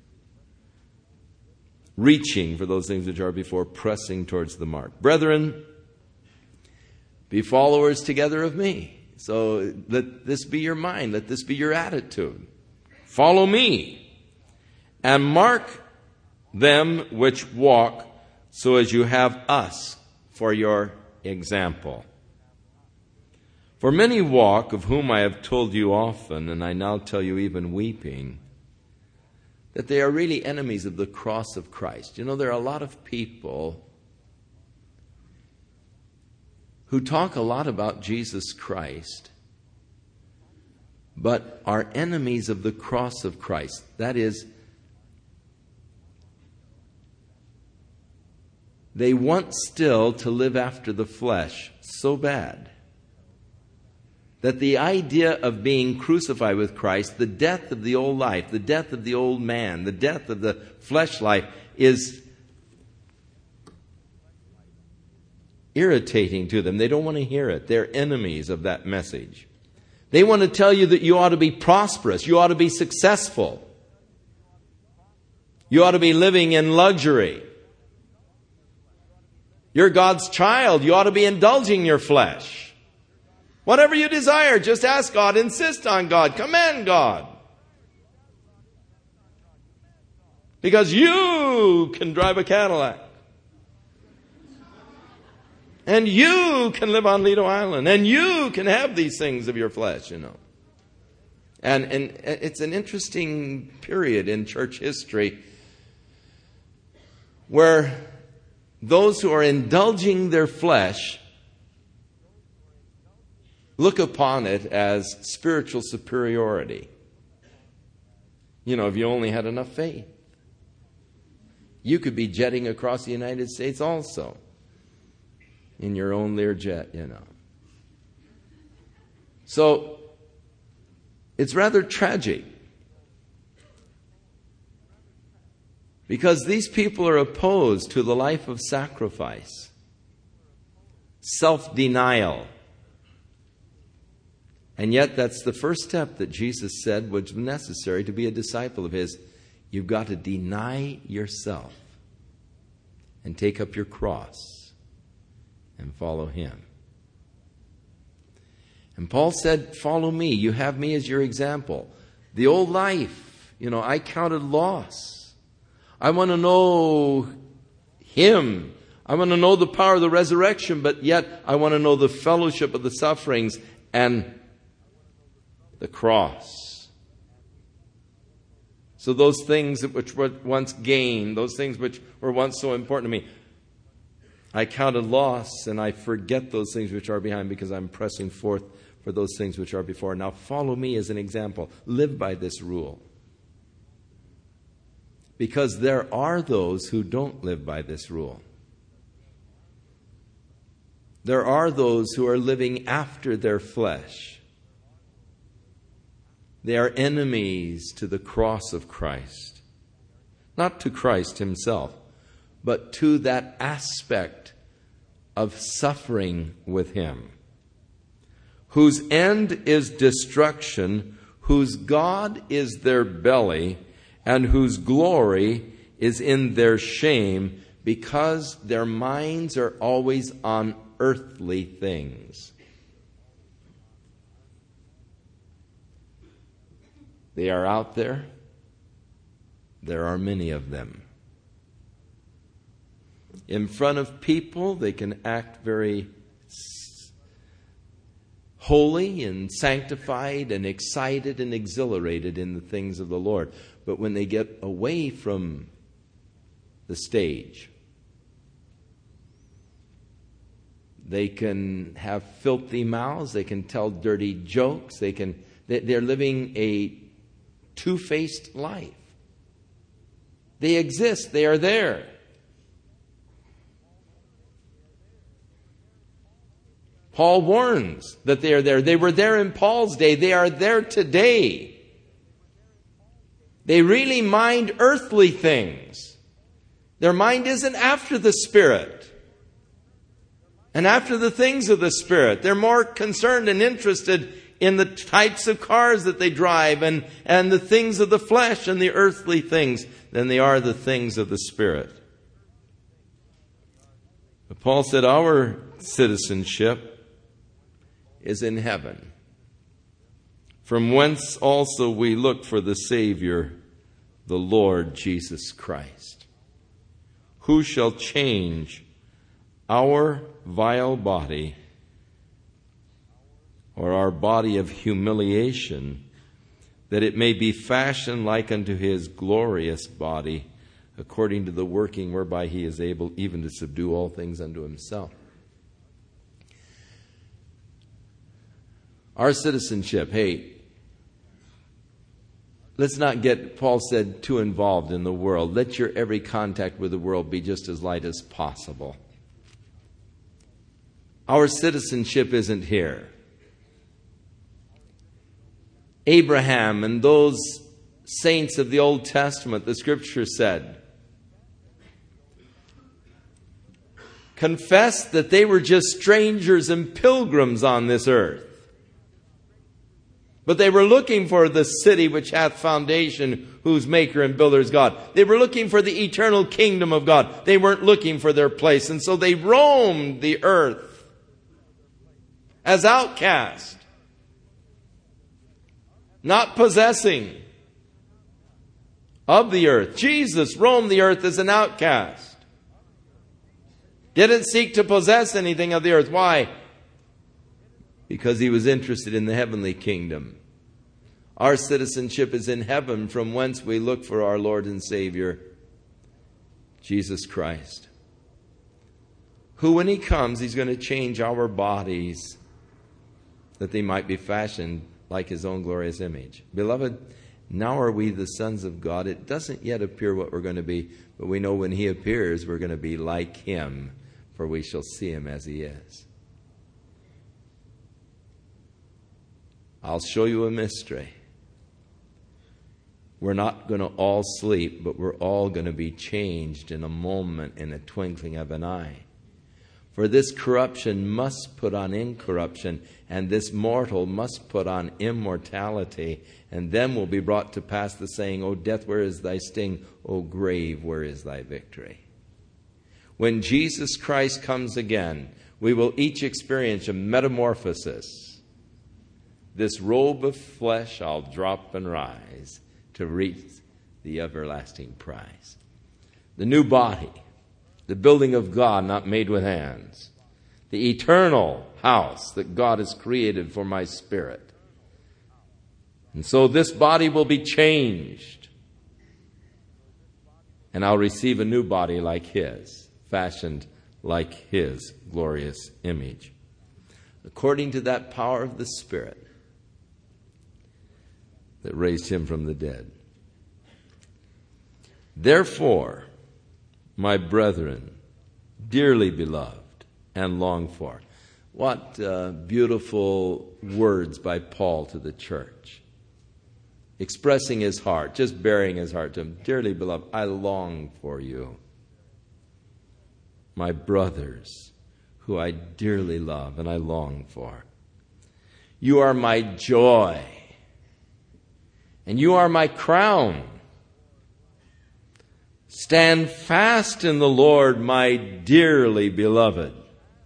reaching for those things which are before, pressing towards the mark. Brethren, be followers together of me. So let this be your mind. Let this be your attitude. Follow me, and mark them which walk, so as you have us for your example. For many walk, of whom I have told you often, and I now tell you even weeping, that they are really enemies of the cross of Christ. You know, there are a lot of people who talk a lot about Jesus Christ, but are enemies of the cross of Christ. That is, they want still to live after the flesh so bad that the idea of being crucified with Christ, the death of the old life, the death of the old man, the death of the flesh life, is irritating to them. They don't want to hear it. They're enemies of that message. They want to tell you that you ought to be prosperous. You ought to be successful. You ought to be living in luxury. You're God's child. You ought to be indulging your flesh. Whatever you desire, just ask God, insist on God, command God. Because you can drive a Cadillac. And you can live on Lido Island. And you can have these things of your flesh, you know. And, and it's an interesting period in church history where those who are indulging their flesh look upon it as spiritual superiority. You know, if you only had enough faith, you could be jetting across the United States also in your own Learjet, you know. So it's rather tragic because these people are opposed to the life of sacrifice, self-denial. And yet that's the first step that Jesus said was necessary to be a disciple of His. You've got to deny yourself and take up your cross and follow Him. And Paul said, follow me. You have me as your example. The old life, you know, I counted loss. I want to know Him. I want to know the power of the resurrection, but yet I want to know the fellowship of the sufferings and the cross. So those things which were once gained, those things which were once so important to me, I counted loss, and I forget those things which are behind because I'm pressing forth for those things which are before. Now follow me as an example. Live by this rule. Because there are those who don't live by this rule. There are those who are living after their flesh. They are enemies to the cross of Christ. Not to Christ Himself, but to that aspect of suffering with Him, whose end is destruction, whose God is their belly, and whose glory is in their shame, because their minds are always on earthly things. They are out there. There are many of them. In front of people, they can act very holy and sanctified and excited and exhilarated in the things of the Lord. But when they get away from the stage, They can have filthy mouths. They can tell dirty jokes. They can, they're living a two-faced life. They exist. They are there. Paul warns that they are there. They were there in Paul's day. They are there today. They really mind earthly things. Their mind isn't after the Spirit and after the things of the Spirit. They're more concerned and interested in the types of cars that they drive and, and the things of the flesh and the earthly things than they are the things of the Spirit. But Paul said our citizenship is in heaven, from whence also we look for the Savior, the Lord Jesus Christ, who shall change our vile body, or our body of humiliation, that it may be fashioned like unto his glorious body, according to the working whereby he is able even to subdue all things unto himself. Our citizenship, hey, let's not get, Paul said, too involved in the world. Let your every contact with the world be just as light as possible. Our citizenship isn't here. Abraham and those saints of the Old Testament, the Scripture said, confessed that they were just strangers and pilgrims on this earth. But they were looking for the city which hath foundation, whose maker and builder is God. They were looking for the eternal kingdom of God. They weren't looking for their place. And so they roamed the earth as outcasts, not possessing of the earth. Jesus roamed the earth as an outcast. Didn't seek to possess anything of the earth. Why? Because he was interested in the heavenly kingdom. Our citizenship is in heaven, from whence we look for our Lord and Savior, Jesus Christ, who when he comes, he's going to change our bodies that they might be fashioned like his own glorious image. Beloved, now are we the sons of God. It doesn't yet appear what we're going to be, but we know when he appears, we're going to be like him, for we shall see him as he is. I'll show you a mystery. We're not going to all sleep, but we're all going to be changed in a moment, in a twinkling of an eye. For this corruption must put on incorruption, and this mortal must put on immortality. And then will be brought to pass the saying, O death, where is thy sting? O grave, where is thy victory? When Jesus Christ comes again, we will each experience a metamorphosis. This robe of flesh I'll drop and rise to reach the everlasting prize. The new body, the building of God not made with hands, the eternal house that God has created for my spirit. And so this body will be changed, and I'll receive a new body like his, fashioned like his glorious image, according to that power of the Spirit that raised him from the dead. Therefore, my brethren, dearly beloved and longed for. What uh, beautiful words by Paul to the church. Expressing his heart, just bearing his heart to him. Dearly beloved, I long for you. My brothers, who I dearly love and I long for. You are my joy. And you are my crown. Stand fast in the Lord, my dearly beloved.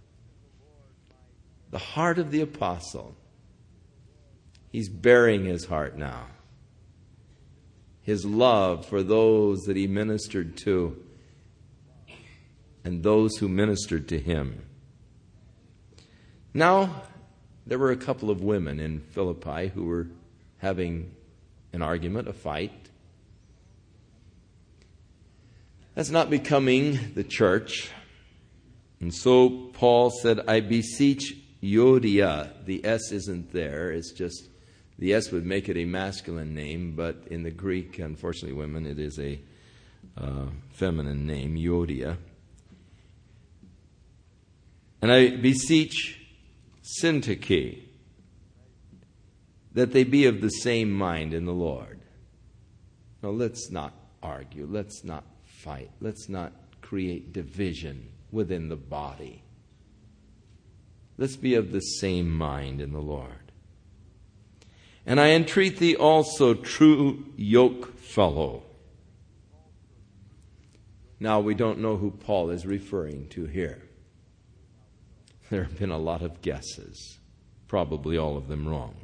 The heart of the apostle. He's bearing his heart now. His love for those that he ministered to and those who ministered to him. Now, there were a couple of women in Philippi who were having an argument, a fight. That's not becoming the church. And so Paul said, I beseech Euodia. The S isn't there. It's just, the S would make it a masculine name, but in the Greek, unfortunately, women, it is a uh, feminine name, Euodia. And I beseech Syntyche, that they be of the same mind in the Lord. Now, let's not argue. Let's not fight. Let's not create division within the body. Let's be of the same mind in the Lord. And I entreat thee also, true yoke fellow. Now, we don't know who Paul is referring to here. There have been a lot of guesses, probably all of them wrong.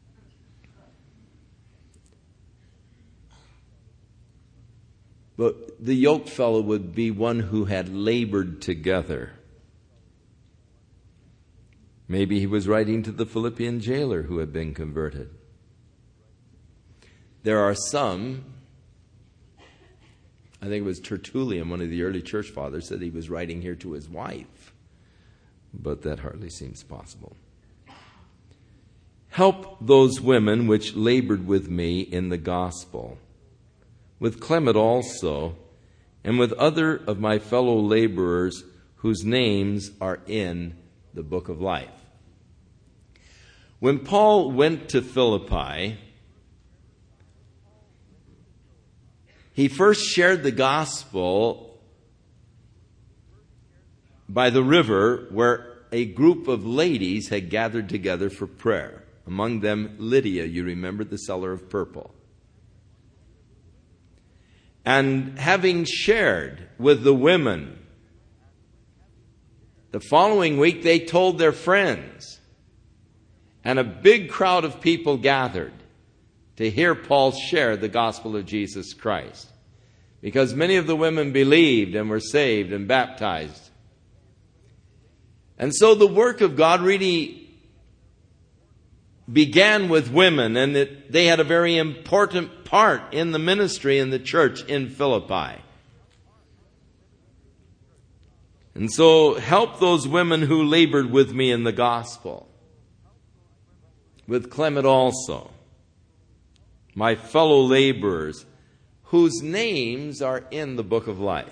But the yoke fellow would be one who had labored together. Maybe he was writing to the Philippian jailer who had been converted. There are some, I think it was Tertullian, one of the early church fathers, said he was writing here to his wife. But that hardly seems possible. Help those women which labored with me in the gospel, with Clement also, and with other of my fellow laborers whose names are in the book of life. When Paul went to Philippi, he first shared the gospel by the river where a group of ladies had gathered together for prayer. Among them, Lydia, you remember, the seller of purple. And having shared with the women, the following week they told their friends, and a big crowd of people gathered to hear Paul share the gospel of Jesus Christ. Because many of the women believed and were saved and baptized. And so the work of God really began with women, and it, they had a very important part in the ministry in the church in Philippi. And so help those women who labored with me in the gospel, with Clement also, my fellow laborers, whose names are in the book of life.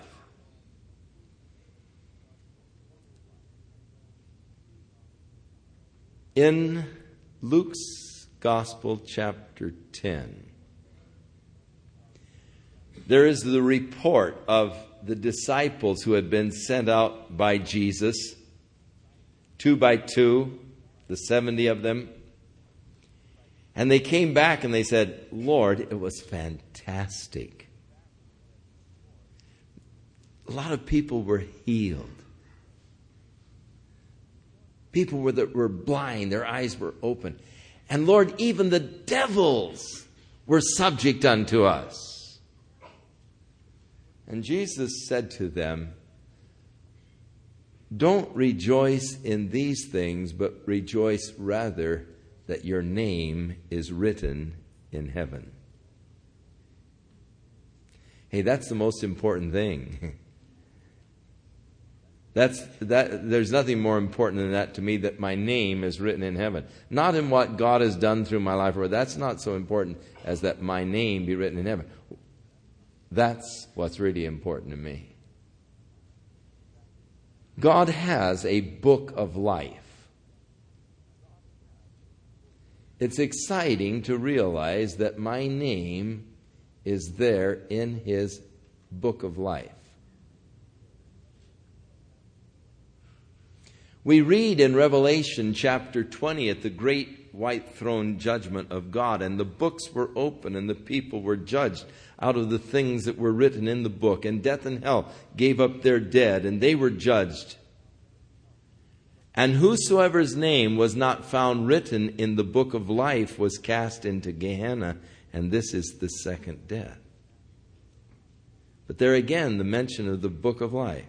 In Luke's Gospel, chapter ten, there is the report of the disciples who had been sent out by Jesus, two by two, the seventy of them. And they came back and they said, Lord, it was fantastic. A lot of people were healed. People were, that were blind, their eyes were open. And Lord, even the devils were subject unto us. And Jesus said to them, don't rejoice in these things, but rejoice rather that your name is written in heaven. Hey, that's the most important thing. That's that. There's nothing more important than that to me, that my name is written in heaven. Not in what God has done through my life, or that's not so important as that my name be written in heaven. That's what's really important to me. God has a book of life. It's exciting to realize that my name is there in His book of life. We read in Revelation chapter twenty at the great white throne judgment of God, and the books were open and the people were judged out of the things that were written in the book, and death and hell gave up their dead, and they were judged. And whosoever's name was not found written in the book of life was cast into Gehenna, and this is the second death. But there again, the mention of the book of life.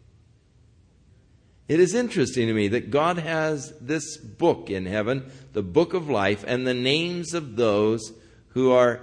It is interesting to me that God has this book in heaven, the book of life, and the names of those who are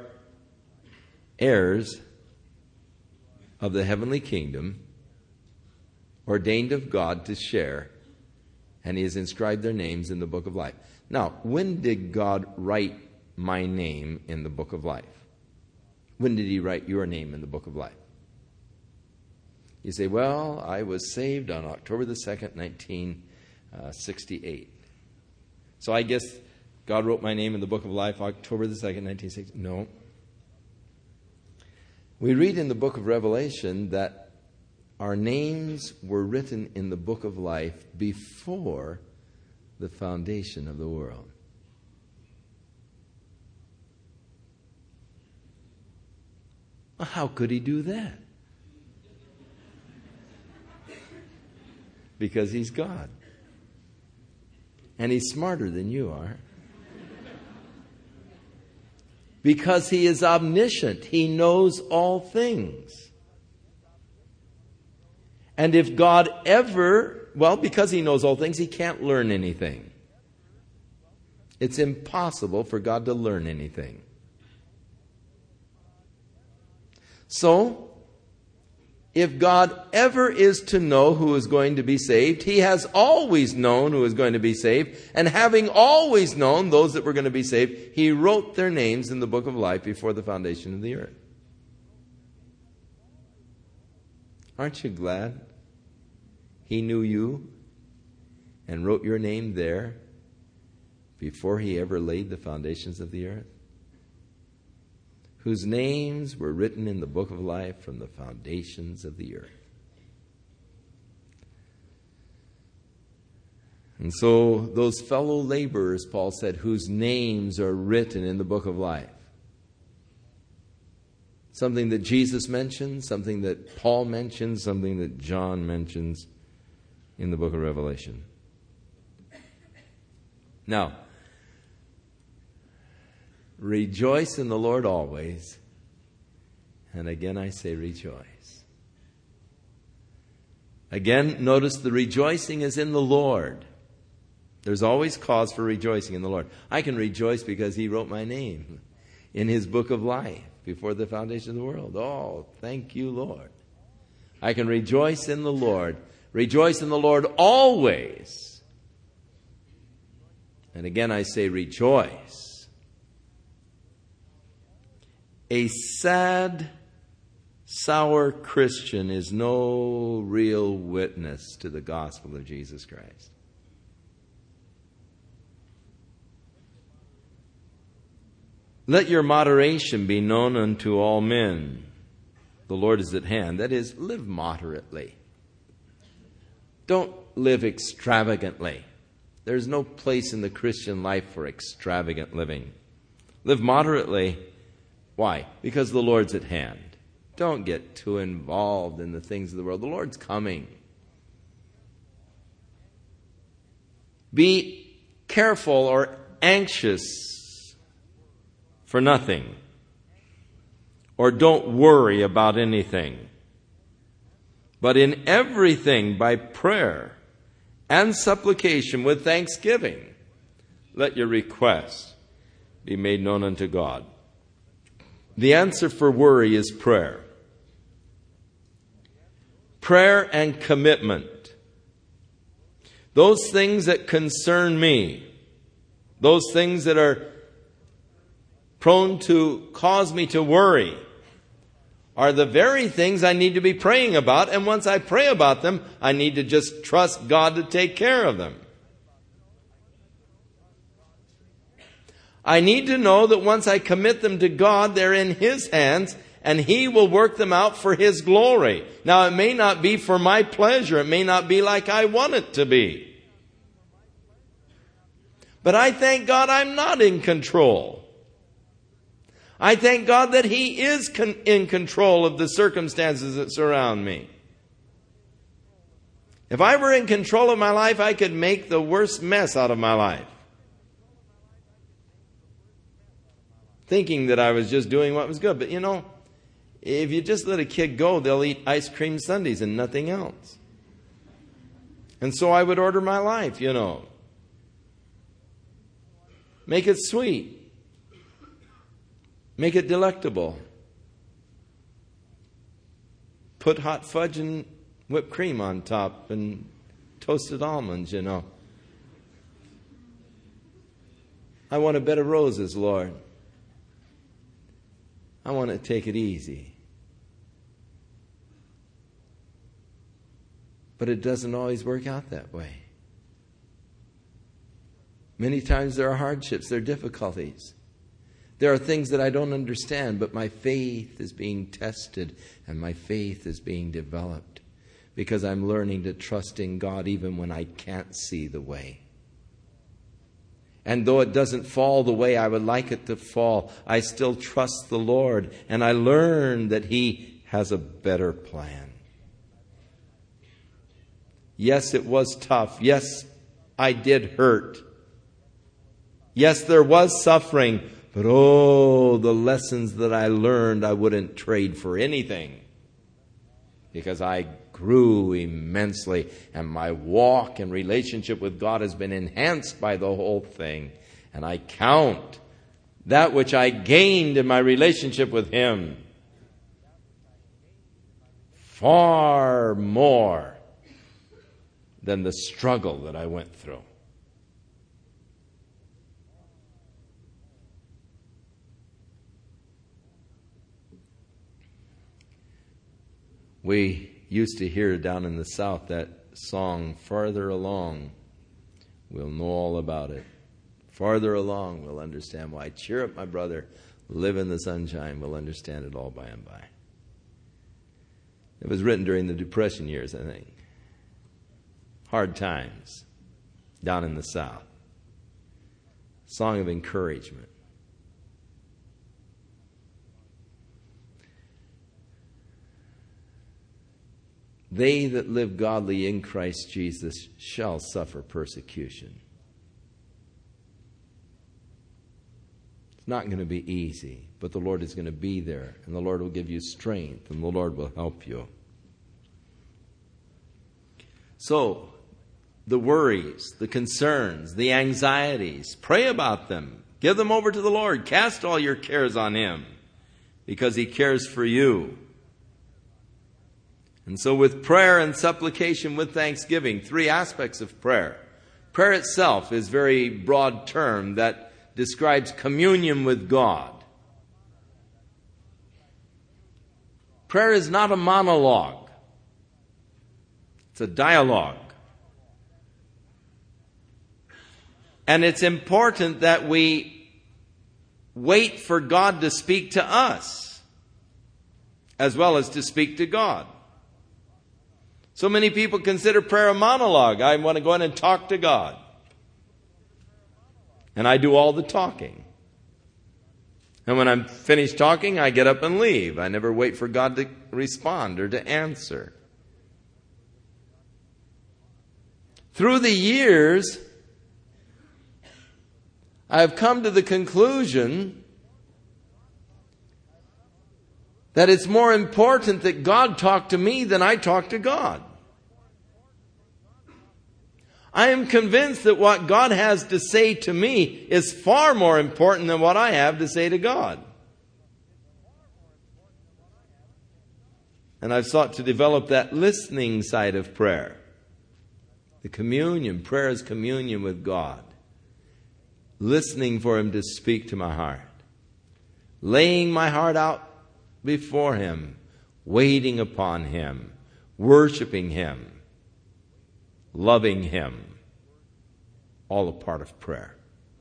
heirs of the heavenly kingdom ordained of God to share, and he has inscribed their names in the book of life. Now, when did God write my name in the book of life? When did he write your name in the book of life? You say, well, I was saved on October the second, nineteen sixty-eight. So I guess God wrote my name in the book of life October the second, nineteen sixty. No. We read in the book of Revelation that our names were written in the book of life before the foundation of the world. How could he do that? Because he's God. And he's smarter than you are. Because he is omniscient. He knows all things. And if God ever, well, because he knows all things, he can't learn anything. It's impossible for God to learn anything. So, if God ever is to know who is going to be saved, he has always known who is going to be saved. And having always known those that were going to be saved, he wrote their names in the book of life before the foundation of the earth. Aren't you glad he knew you and wrote your name there before he ever laid the foundations of the earth? Whose names were written in the book of life from the foundations of the earth. And so those fellow laborers, Paul said, whose names are written in the book of life. Something that Jesus mentions, something that Paul mentions, something that John mentions in the book of Revelation. Now, rejoice in the Lord always. And again I say rejoice. Again, notice the rejoicing is in the Lord. There's always cause for rejoicing in the Lord. I can rejoice because he wrote my name in his book of life before the foundation of the world. Oh, thank you, Lord. I can rejoice in the Lord. Rejoice in the Lord always. And again I say rejoice. A sad, sour Christian is no real witness to the gospel of Jesus Christ. Let your moderation be known unto all men. The Lord is at hand. That is, live moderately. Don't live extravagantly. There's no place in the Christian life for extravagant living. Live moderately. Why? Because the Lord's at hand. Don't get too involved in the things of the world. The Lord's coming. Be careful or anxious for nothing. Or don't worry about anything. But in everything, by prayer and supplication with thanksgiving, let your requests be made known unto God. The answer for worry is prayer. Prayer and commitment. Those things that concern me, those things that are prone to cause me to worry, are the very things I need to be praying about. And once I pray about them, I need to just trust God to take care of them. I need to know that once I commit them to God, they're in his hands and he will work them out for his glory. Now, it may not be for my pleasure. It may not be like I want it to be. But I thank God I'm not in control. I thank God that he is con- in control of the circumstances that surround me. If I were in control of my life, I could make the worst mess out of my life. Thinking that I was just doing what was good. But you know, if you just let a kid go, they'll eat ice cream sundaes and nothing else. And so I would order my life, you know. Make it sweet. Make it delectable. Put hot fudge in whipped cream on top and toasted almonds, you know. I want a bed of roses, Lord. I want to take it easy. But it doesn't always work out that way. Many times there are hardships, there are difficulties. There are things that I don't understand, but my faith is being tested and my faith is being developed because I'm learning to trust in God even when I can't see the way. And though it doesn't fall the way I would like it to fall, I still trust the Lord, and I learn that He has a better plan. Yes, it was tough. Yes, I did hurt. Yes, there was suffering. But oh, the lessons that I learned I wouldn't trade for anything. Because I grew immensely, and my walk and relationship with God has been enhanced by the whole thing. And I count that which I gained in my relationship with Him far more than the struggle that I went through. We used to hear down in the South that song, Farther Along, we'll know all about it. Farther along, we'll understand why. Cheer up, my brother. Live in the sunshine. We'll understand it all by and by. It was written during the Depression years, I think. Hard times down in the South. Song of encouragement. They that live godly in Christ Jesus shall suffer persecution. It's not going to be easy, but the Lord is going to be there, and the Lord will give you strength, and the Lord will help you. So, the worries, the concerns, the anxieties, pray about them. Give them over to the Lord. Cast all your cares on Him, because He cares for you. And so with prayer and supplication with thanksgiving, three aspects of prayer. Prayer itself is a very broad term that describes communion with God. Prayer is not a monologue. It's a dialogue. And it's important that we wait for God to speak to us as well as to speak to God. So many people consider prayer a monologue. I want to go in and talk to God. And I do all the talking. And when I'm finished talking, I get up and leave. I never wait for God to respond or to answer. Through the years, I've come to the conclusion that it's more important that God talk to me than I talk to God. I am convinced that what God has to say to me is far more important than what I have to say to God. And I've sought to develop that listening side of prayer. The communion. Prayer is communion with God. Listening for Him to speak to my heart. Laying my heart out before Him, waiting upon Him, worshiping Him, loving Him, all a part of prayer.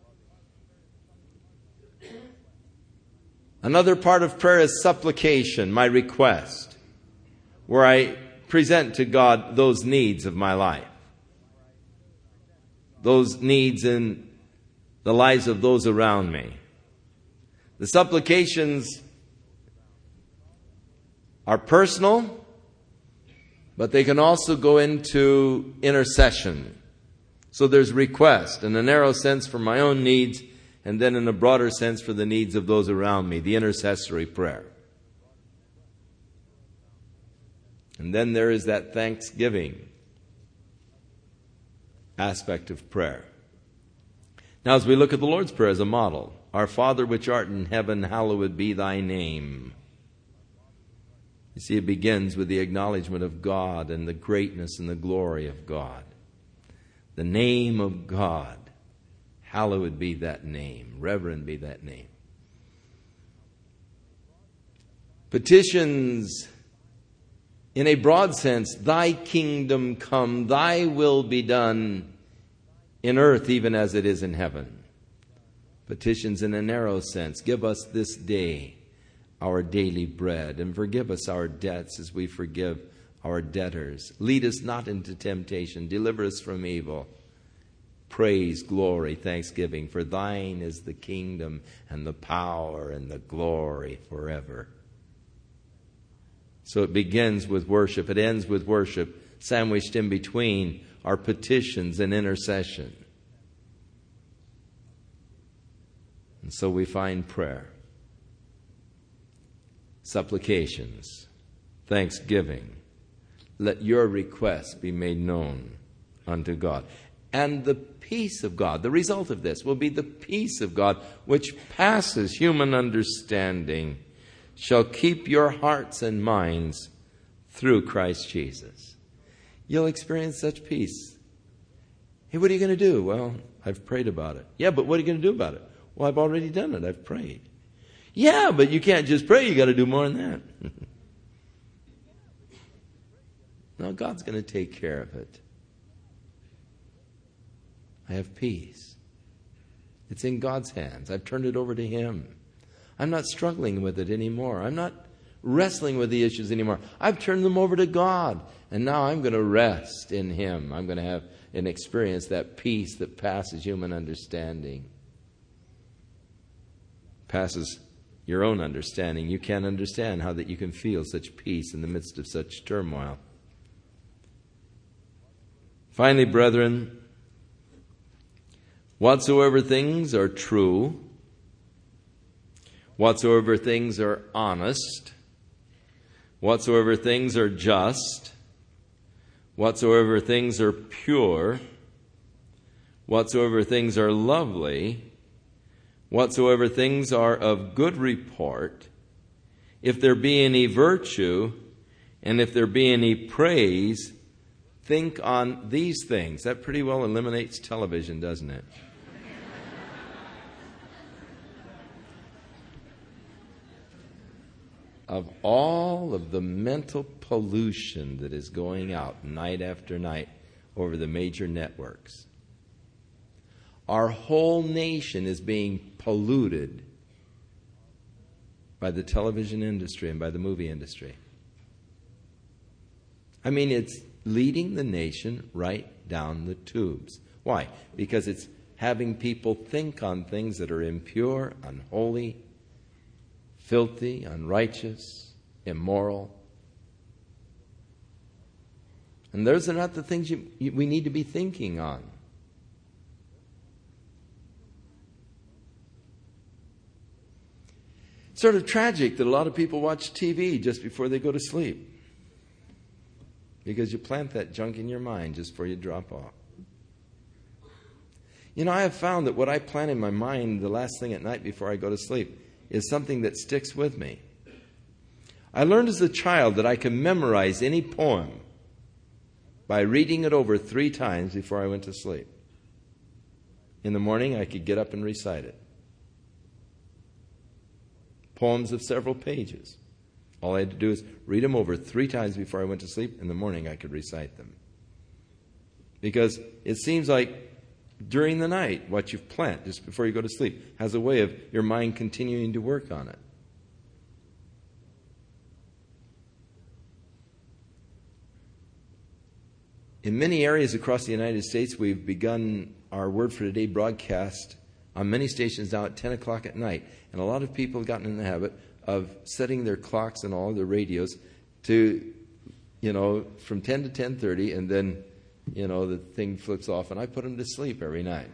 Another part of prayer is supplication, my request, where I present to God those needs of my life, those needs in the lives of those around me. The supplications are personal, but they can also go into intercession. So there's request in a narrow sense for my own needs, and then in a broader sense for the needs of those around me, the intercessory prayer. And then there is that thanksgiving aspect of prayer. Now, as we look at the Lord's Prayer as a model, Our Father which art in heaven, hallowed be thy name. You see, it begins with the acknowledgement of God and the greatness and the glory of God. The name of God. Hallowed be that name. Reverend be that name. Petitions, in a broad sense, thy kingdom come, thy will be done in earth even as it is in heaven. Petitions in a narrow sense, give us this day our daily bread, and forgive us our debts as we forgive our debtors. Lead us not into temptation, deliver us from evil. Praise, glory, thanksgiving, for thine is the kingdom and the power and the glory forever. So it begins with worship, it ends with worship. Sandwiched in between are petitions and intercession. And so we find prayer, supplications, thanksgiving. Let your requests be made known unto God. And the peace of God, the result of this will be the peace of God, which passes human understanding, shall keep your hearts and minds through Christ Jesus. You'll experience such peace. Hey, what are you going to do? Well, I've prayed about it. Yeah, but what are you going to do about it? Well, I've already done it. I've prayed. Yeah, but you can't just pray. You got to do more than that. No, God's going to take care of it. I have peace. It's in God's hands. I've turned it over to Him. I'm not struggling with it anymore. I'm not wrestling with the issues anymore. I've turned them over to God. And now I'm going to rest in Him. I'm going to have and experience that peace that passes human understanding. Passes your own understanding. You can't understand how that you can feel such peace in the midst of such turmoil. Finally, brethren, whatsoever things are true, whatsoever things are honest, whatsoever things are just, whatsoever things are pure, whatsoever things are lovely, whatsoever things are of good report, if there be any virtue, and if there be any praise, think on these things. That pretty well eliminates television, doesn't it? Of all of the mental pollution that is going out night after night over the major networks, our whole nation is being polluted by the television industry and by the movie industry. I mean, it's leading the nation right down the tubes. Why? Because it's having people think on things that are impure, unholy, filthy, unrighteous, immoral. And those are not the things you, you, we need to be thinking on. It's sort of tragic that a lot of people watch T V just before they go to sleep, because you plant that junk in your mind just before you drop off. You know, I have found that what I plant in my mind the last thing at night before I go to sleep is something that sticks with me. I learned as a child that I can memorize any poem by reading it over three times before I went to sleep. In the morning, I could get up and recite it. Poems of several pages. All I had to do is read them over three times before I went to sleep. In the morning, I could recite them. Because it seems like during the night, what you've planted just before you go to sleep has a way of your mind continuing to work on it. In many areas across the United States, we've begun our Word for Today broadcast on many stations now at ten o'clock at night. And a lot of people have gotten in the habit of setting their clocks and all their radios to, you know, from ten to ten thirty, and then, you know, the thing flips off, and I put them to sleep every night.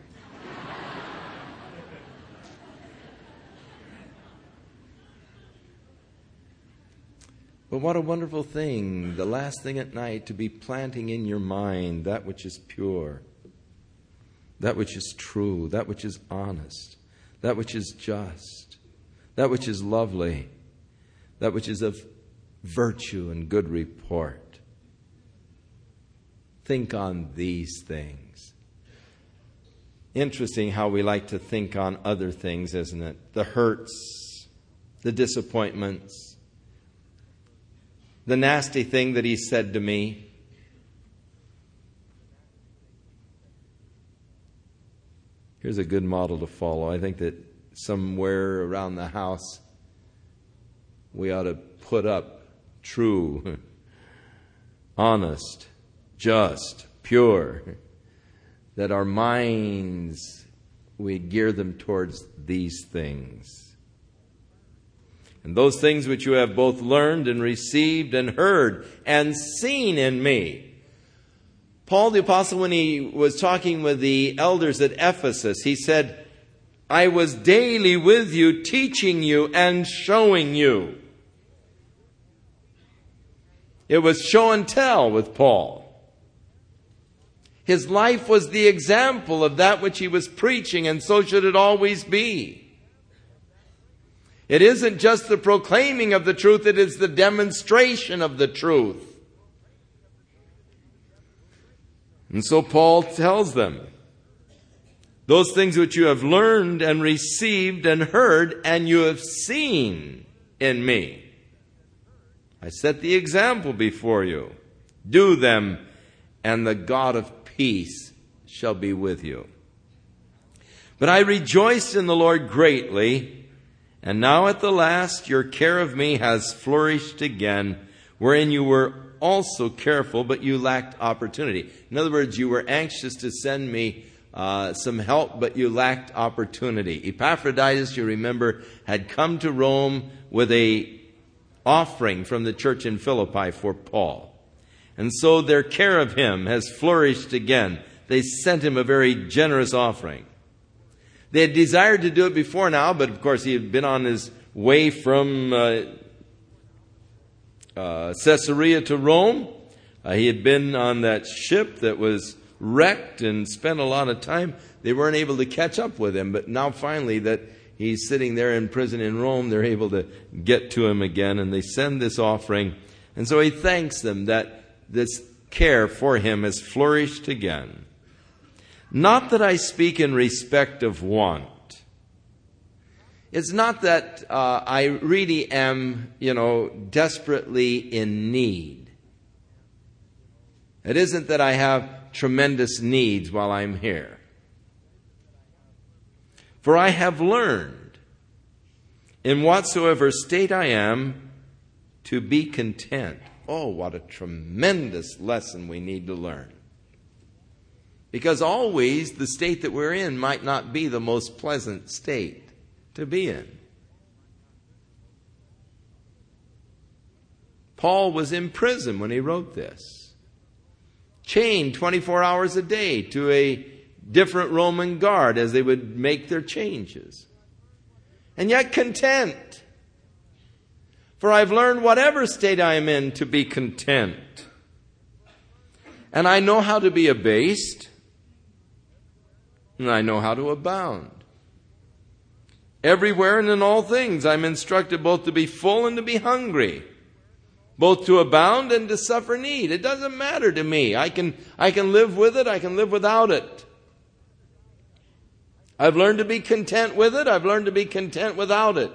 But what a wonderful thing, the last thing at night, to be planting in your mind that which is pure, that which is true, that which is honest, that which is just, that which is lovely, that which is of virtue and good report. Think on these things. Interesting how we like to think on other things, isn't it? The hurts, the disappointments, the nasty thing that he said to me. Here's a good model to follow. I think that somewhere around the house we ought to put up true, honest, just, pure, that our minds, we gear them towards these things. And those things which you have both learned and received and heard and seen in me. Paul the Apostle, when he was talking with the elders at Ephesus, he said, I was daily with you, teaching you and showing you. It was show and tell with Paul. His life was the example of that which he was preaching, and so should it always be. It isn't just the proclaiming of the truth, it is the demonstration of the truth. And so Paul tells them, those things which you have learned and received and heard and you have seen in me. I set the example before you. Do them, and the God of peace shall be with you. But I rejoiced in the Lord greatly, and now at the last your care of me has flourished again, wherein you were also careful, but you lacked opportunity. In other words, you were anxious to send me uh, some help, but you lacked opportunity. Epaphroditus, you remember, had come to Rome with a offering from the church in Philippi for Paul. And so their care of him has flourished again. They sent him a very generous offering. They had desired to do it before now, but of course he had been on his way from uh, uh, Caesarea to Rome. Uh, he had been on that ship that was wrecked and spent a lot of time. They weren't able to catch up with him, but now finally that he's sitting there in prison in Rome, they're able to get to him again, and they send this offering. And so he thanks them that this care for him has flourished again. Not that I speak in respect of want. It's not that uh, I really am, you know, desperately in need. It isn't that I have tremendous needs while I'm here. For I have learned, in whatsoever state I am, to be content. Oh, what a tremendous lesson we need to learn. Because always the state that we're in might not be the most pleasant state to be in. Paul was in prison when he wrote this. Chained twenty-four hours a day to a different Roman guard as they would make their changes. And yet content. For I've learned whatever state I am in to be content. And I know how to be abased. And I know how to abound. Everywhere and in all things I'm instructed both to be full and to be hungry. Both to abound and to suffer need. It doesn't matter to me. I can, I can live with it. I can live without it. I've learned to be content with it. I've learned to be content without it.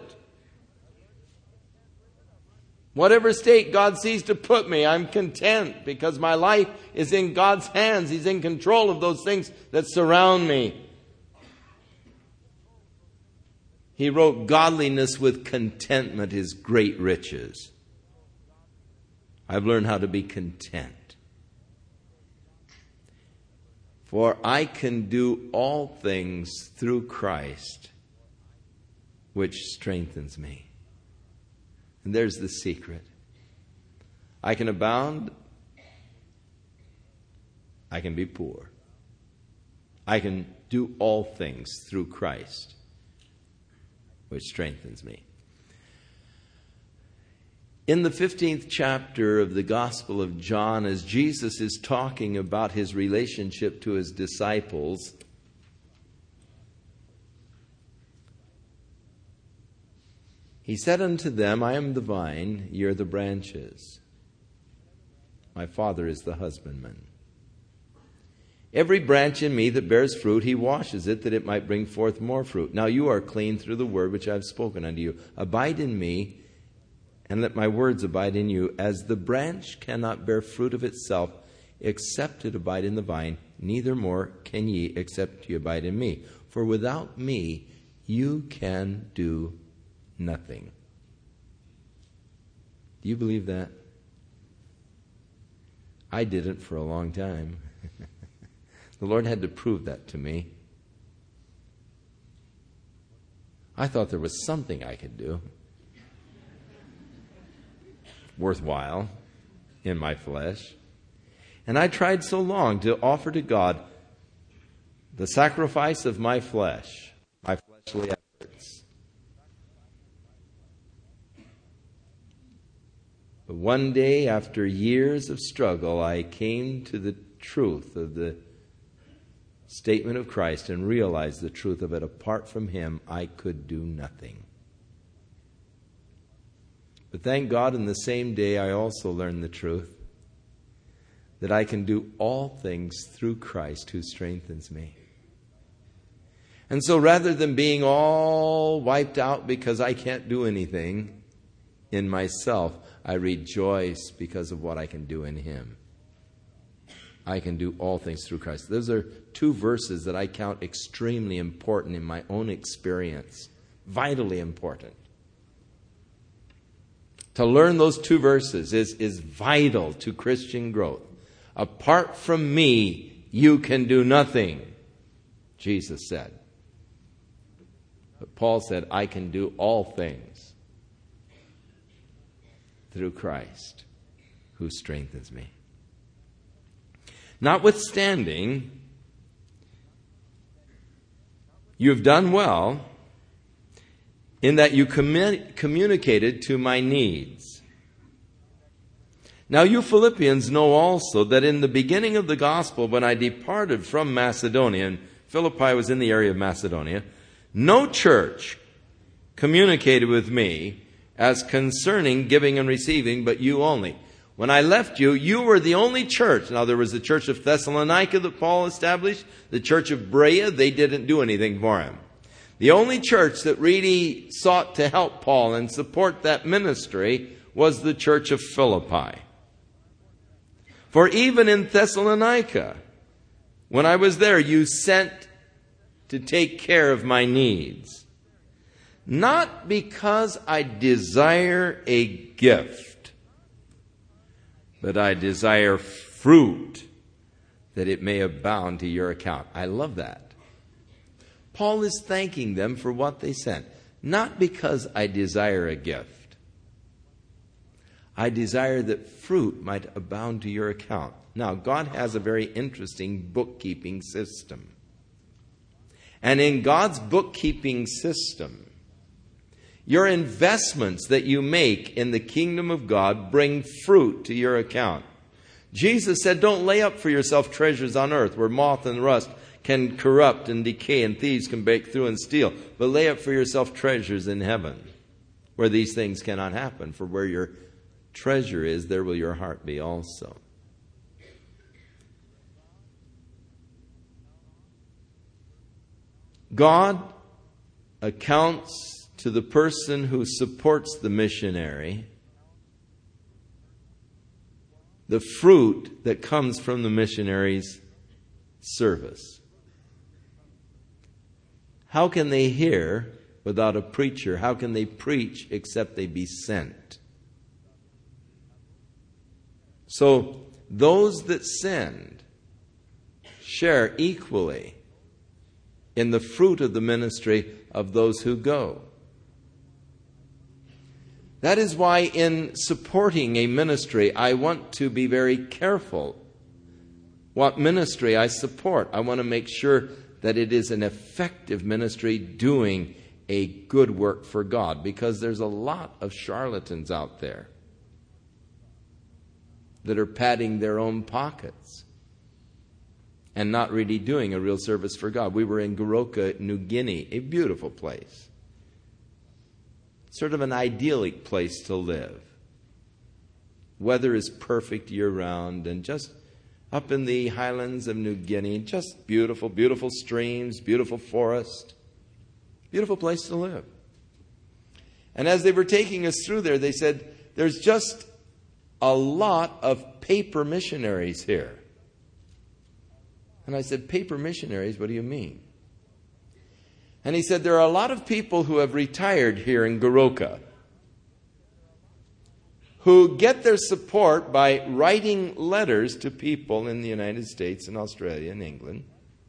Whatever state God sees to put me, I'm content because my life is in God's hands. He's in control of those things that surround me. He wrote, godliness with contentment is great riches. I've learned how to be content. For I can do all things through Christ, which strengthens me. And there's the secret. I can abound. I can be poor. I can do all things through Christ, which strengthens me. In the fifteenth chapter of the Gospel of John, as Jesus is talking about his relationship to his disciples, He said unto them, I am the vine, ye are the branches. My Father is the husbandman. Every branch in me that bears fruit, he washes it, that it might bring forth more fruit. Now you are clean through the word which I have spoken unto you. Abide in me, and let my words abide in you. As the branch cannot bear fruit of itself, except it abide in the vine, neither more can ye, except ye abide in me. For without me you can do nothing. Do you believe that? I didn't for a long time. The Lord had to prove that to me. I thought there was something I could do worthwhile in my flesh. And I tried so long to offer to God the sacrifice of my flesh, my fleshly efforts. But one day, after years of struggle, I came to the truth of the statement of Christ and realized the truth of it. Apart from Him, I could do nothing. But thank God, in the same day, I also learned the truth that I can do all things through Christ who strengthens me. And so rather than being all wiped out because I can't do anything in myself, I rejoice because of what I can do in Him. I can do all things through Christ. Those are two verses that I count extremely important in my own experience. Vitally important. To learn those two verses is, is vital to Christian growth. Apart from me, you can do nothing, Jesus said. But Paul said, I can do all things through Christ who strengthens me. Notwithstanding, you've done well in that you commun- communicated to my needs. Now you Philippians know also that in the beginning of the gospel, when I departed from Macedonia, and Philippi was in the area of Macedonia, no church communicated with me as concerning giving and receiving, but you only. When I left you, you were the only church. Now, there was the church of Thessalonica that Paul established. The church of Berea, they didn't do anything for him. The only church that really sought to help Paul and support that ministry was the church of Philippi. For even in Thessalonica, when I was there, you sent to take care of my needs. Not because I desire a gift, but I desire fruit, that it may abound to your account. I love that. Paul is thanking them for what they sent. Not because I desire a gift. I desire that fruit might abound to your account. Now, God has a very interesting bookkeeping system. And in God's bookkeeping system, your investments that you make in the kingdom of God bring fruit to your account. Jesus said, don't lay up for yourself treasures on earth where moth and rust can corrupt and decay and thieves can break through and steal. But lay up for yourself treasures in heaven where these things cannot happen. For where your treasure is, there will your heart be also. God accounts to the person who supports the missionary the fruit that comes from the missionary's service. How can they hear without a preacher? How can they preach except they be sent? So those that send share equally in the fruit of the ministry of those who go. That is why in supporting a ministry, I want to be very careful what ministry I support. I want to make sure that it is an effective ministry doing a good work for God, because there's a lot of charlatans out there that are padding their own pockets and not really doing a real service for God. We were in Goroka, New Guinea, a beautiful place. sort of an idyllic place to live. Weather is perfect year-round, and just up in the highlands of New Guinea, just beautiful, beautiful streams, beautiful forest, beautiful place to live. And as they were taking us through there, they said, there's just a lot of paper missionaries here. And I said, paper missionaries, what do you mean? And he said, there are a lot of people who have retired here in Goroka who get their support by writing letters to people in the United States and Australia and England,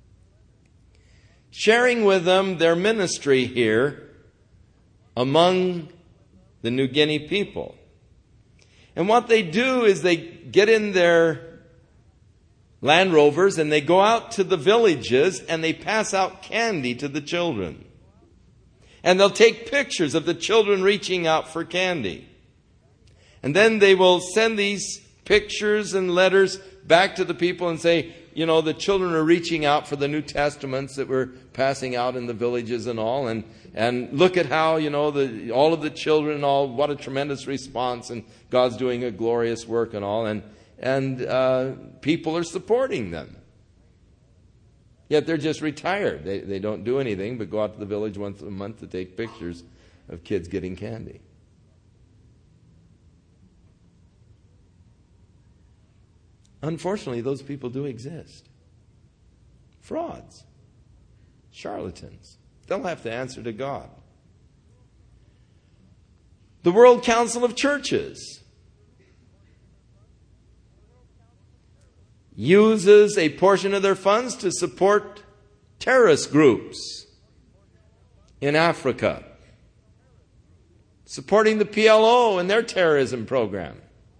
sharing with them their ministry here among the New Guinea people. And what they do is they get in their Land Rovers and they go out to the villages and they pass out candy to the children. And they'll take pictures of the children reaching out for candy. And then they will send these pictures and letters back to the people and say, you know, the children are reaching out for the New Testaments that we're passing out in the villages and all. And, and look at how, you know, the, all of the children and all, what a tremendous response. And God's doing a glorious work and all. And, and uh, people are supporting them. Yet they're just retired. They, they don't do anything but go out to the village once a month to take pictures of kids getting candy. Unfortunately, those people do exist. Frauds. Charlatans. They'll have to answer to God. The World Council of Churches uses a portion of their funds to support terrorist groups in Africa, supporting the P L O and their terrorism program.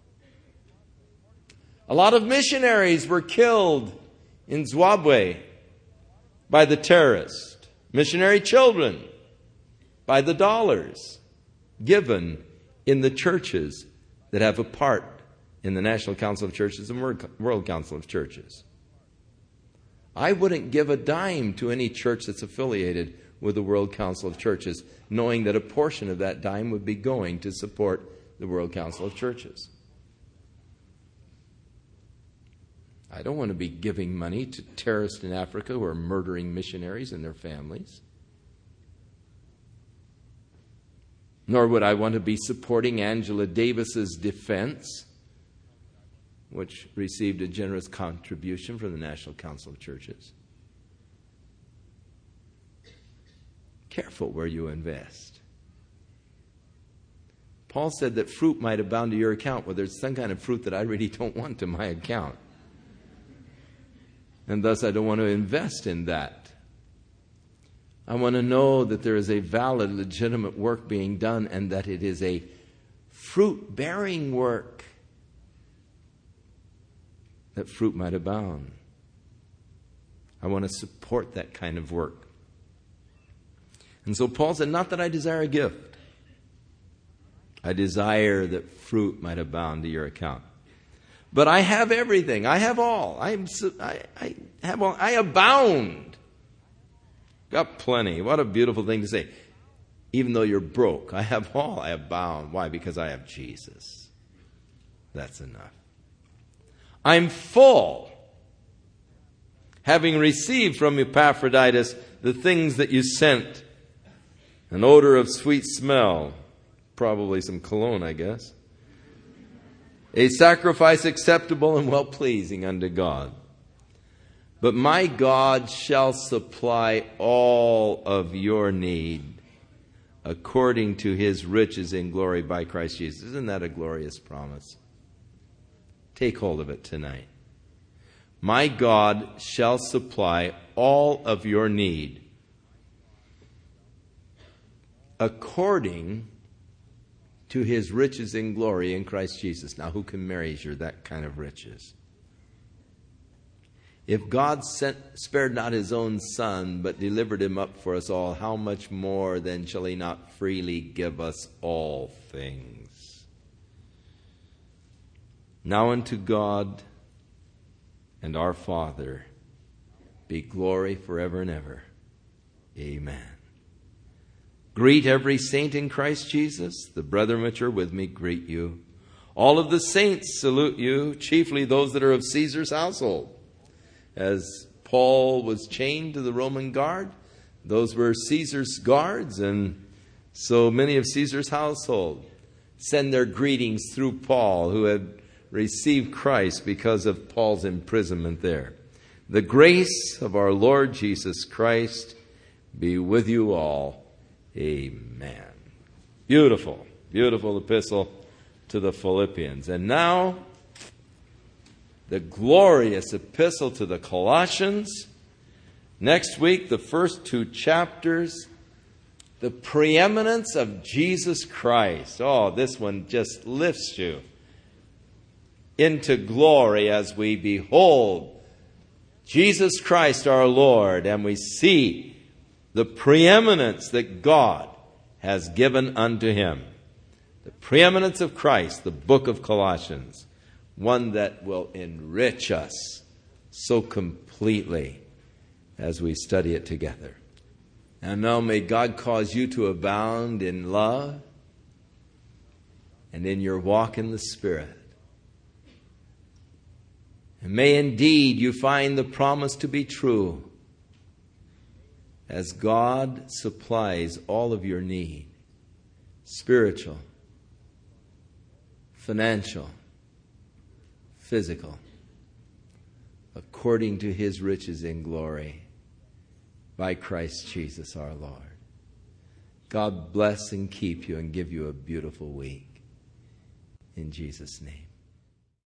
A lot of missionaries were killed in Zimbabwe by the terrorists. Missionary children by the dollars given in the churches that have a part in the National Council of Churches and World Council of Churches. I wouldn't give a dime to any church that's affiliated with the World Council of Churches, knowing that a portion of that dime would be going to support the World Council of Churches. I don't want to be giving money to terrorists in Africa who are murdering missionaries and their families. Nor would I want to be supporting Angela Davis's defense, which received a generous contribution from the National Council of Churches. Careful where you invest. Paul said that fruit might abound to your account. Well, there's some kind of fruit that I really don't want to my account. And thus I don't want to invest in that. I want to know that there is a valid, legitimate work being done and that it is a fruit-bearing work, that fruit might abound. I want to support that kind of work. And so Paul said, not that I desire a gift. I desire that fruit might abound to your account. But I have everything. I have all. I, am, I, I have all. I abound. Got plenty. What a beautiful thing to say. Even though you're broke, I have all. I abound. Why? Because I have Jesus. That's enough. I'm full, having received from Epaphroditus the things that you sent, an odor of sweet smell, probably some cologne, I guess. A sacrifice acceptable and well-pleasing unto God. But my God shall supply all of your need according to his riches in glory by Christ Jesus. Isn't that a glorious promise? Take hold of it tonight. My God shall supply all of your need according to his riches in glory in Christ Jesus. Now, who can measure that kind of riches? If God sent, spared not his own Son, but delivered him up for us all, how much more then shall he not freely give us all things? Now unto God and our Father be glory forever and ever. Amen. Greet every saint in Christ Jesus. The brethren which are with me greet you. All of the saints salute you, chiefly those that are of Caesar's household. As Paul was chained to the Roman guard, those were Caesar's guards, and so many of Caesar's household send their greetings through Paul, who had received Christ because of Paul's imprisonment there. The grace of our Lord Jesus Christ be with you all. Amen. Beautiful, beautiful epistle to the Philippians. And now, the glorious epistle to the Colossians. Next week, the first two chapters, the preeminence of Jesus Christ. Oh, this one just lifts you into glory as we behold Jesus Christ our Lord, and we see the preeminence that God has given unto him. The preeminence of Christ, the book of Colossians, one that will enrich us so completely as we study it together. And now may God cause you to abound in love and in your walk in the Spirit. And may indeed you find the promise to be true, as God supplies all of your need, spiritual, financial, physical, according to his riches in glory, by Christ Jesus our Lord. God bless and keep you and give you a beautiful week. In Jesus' name.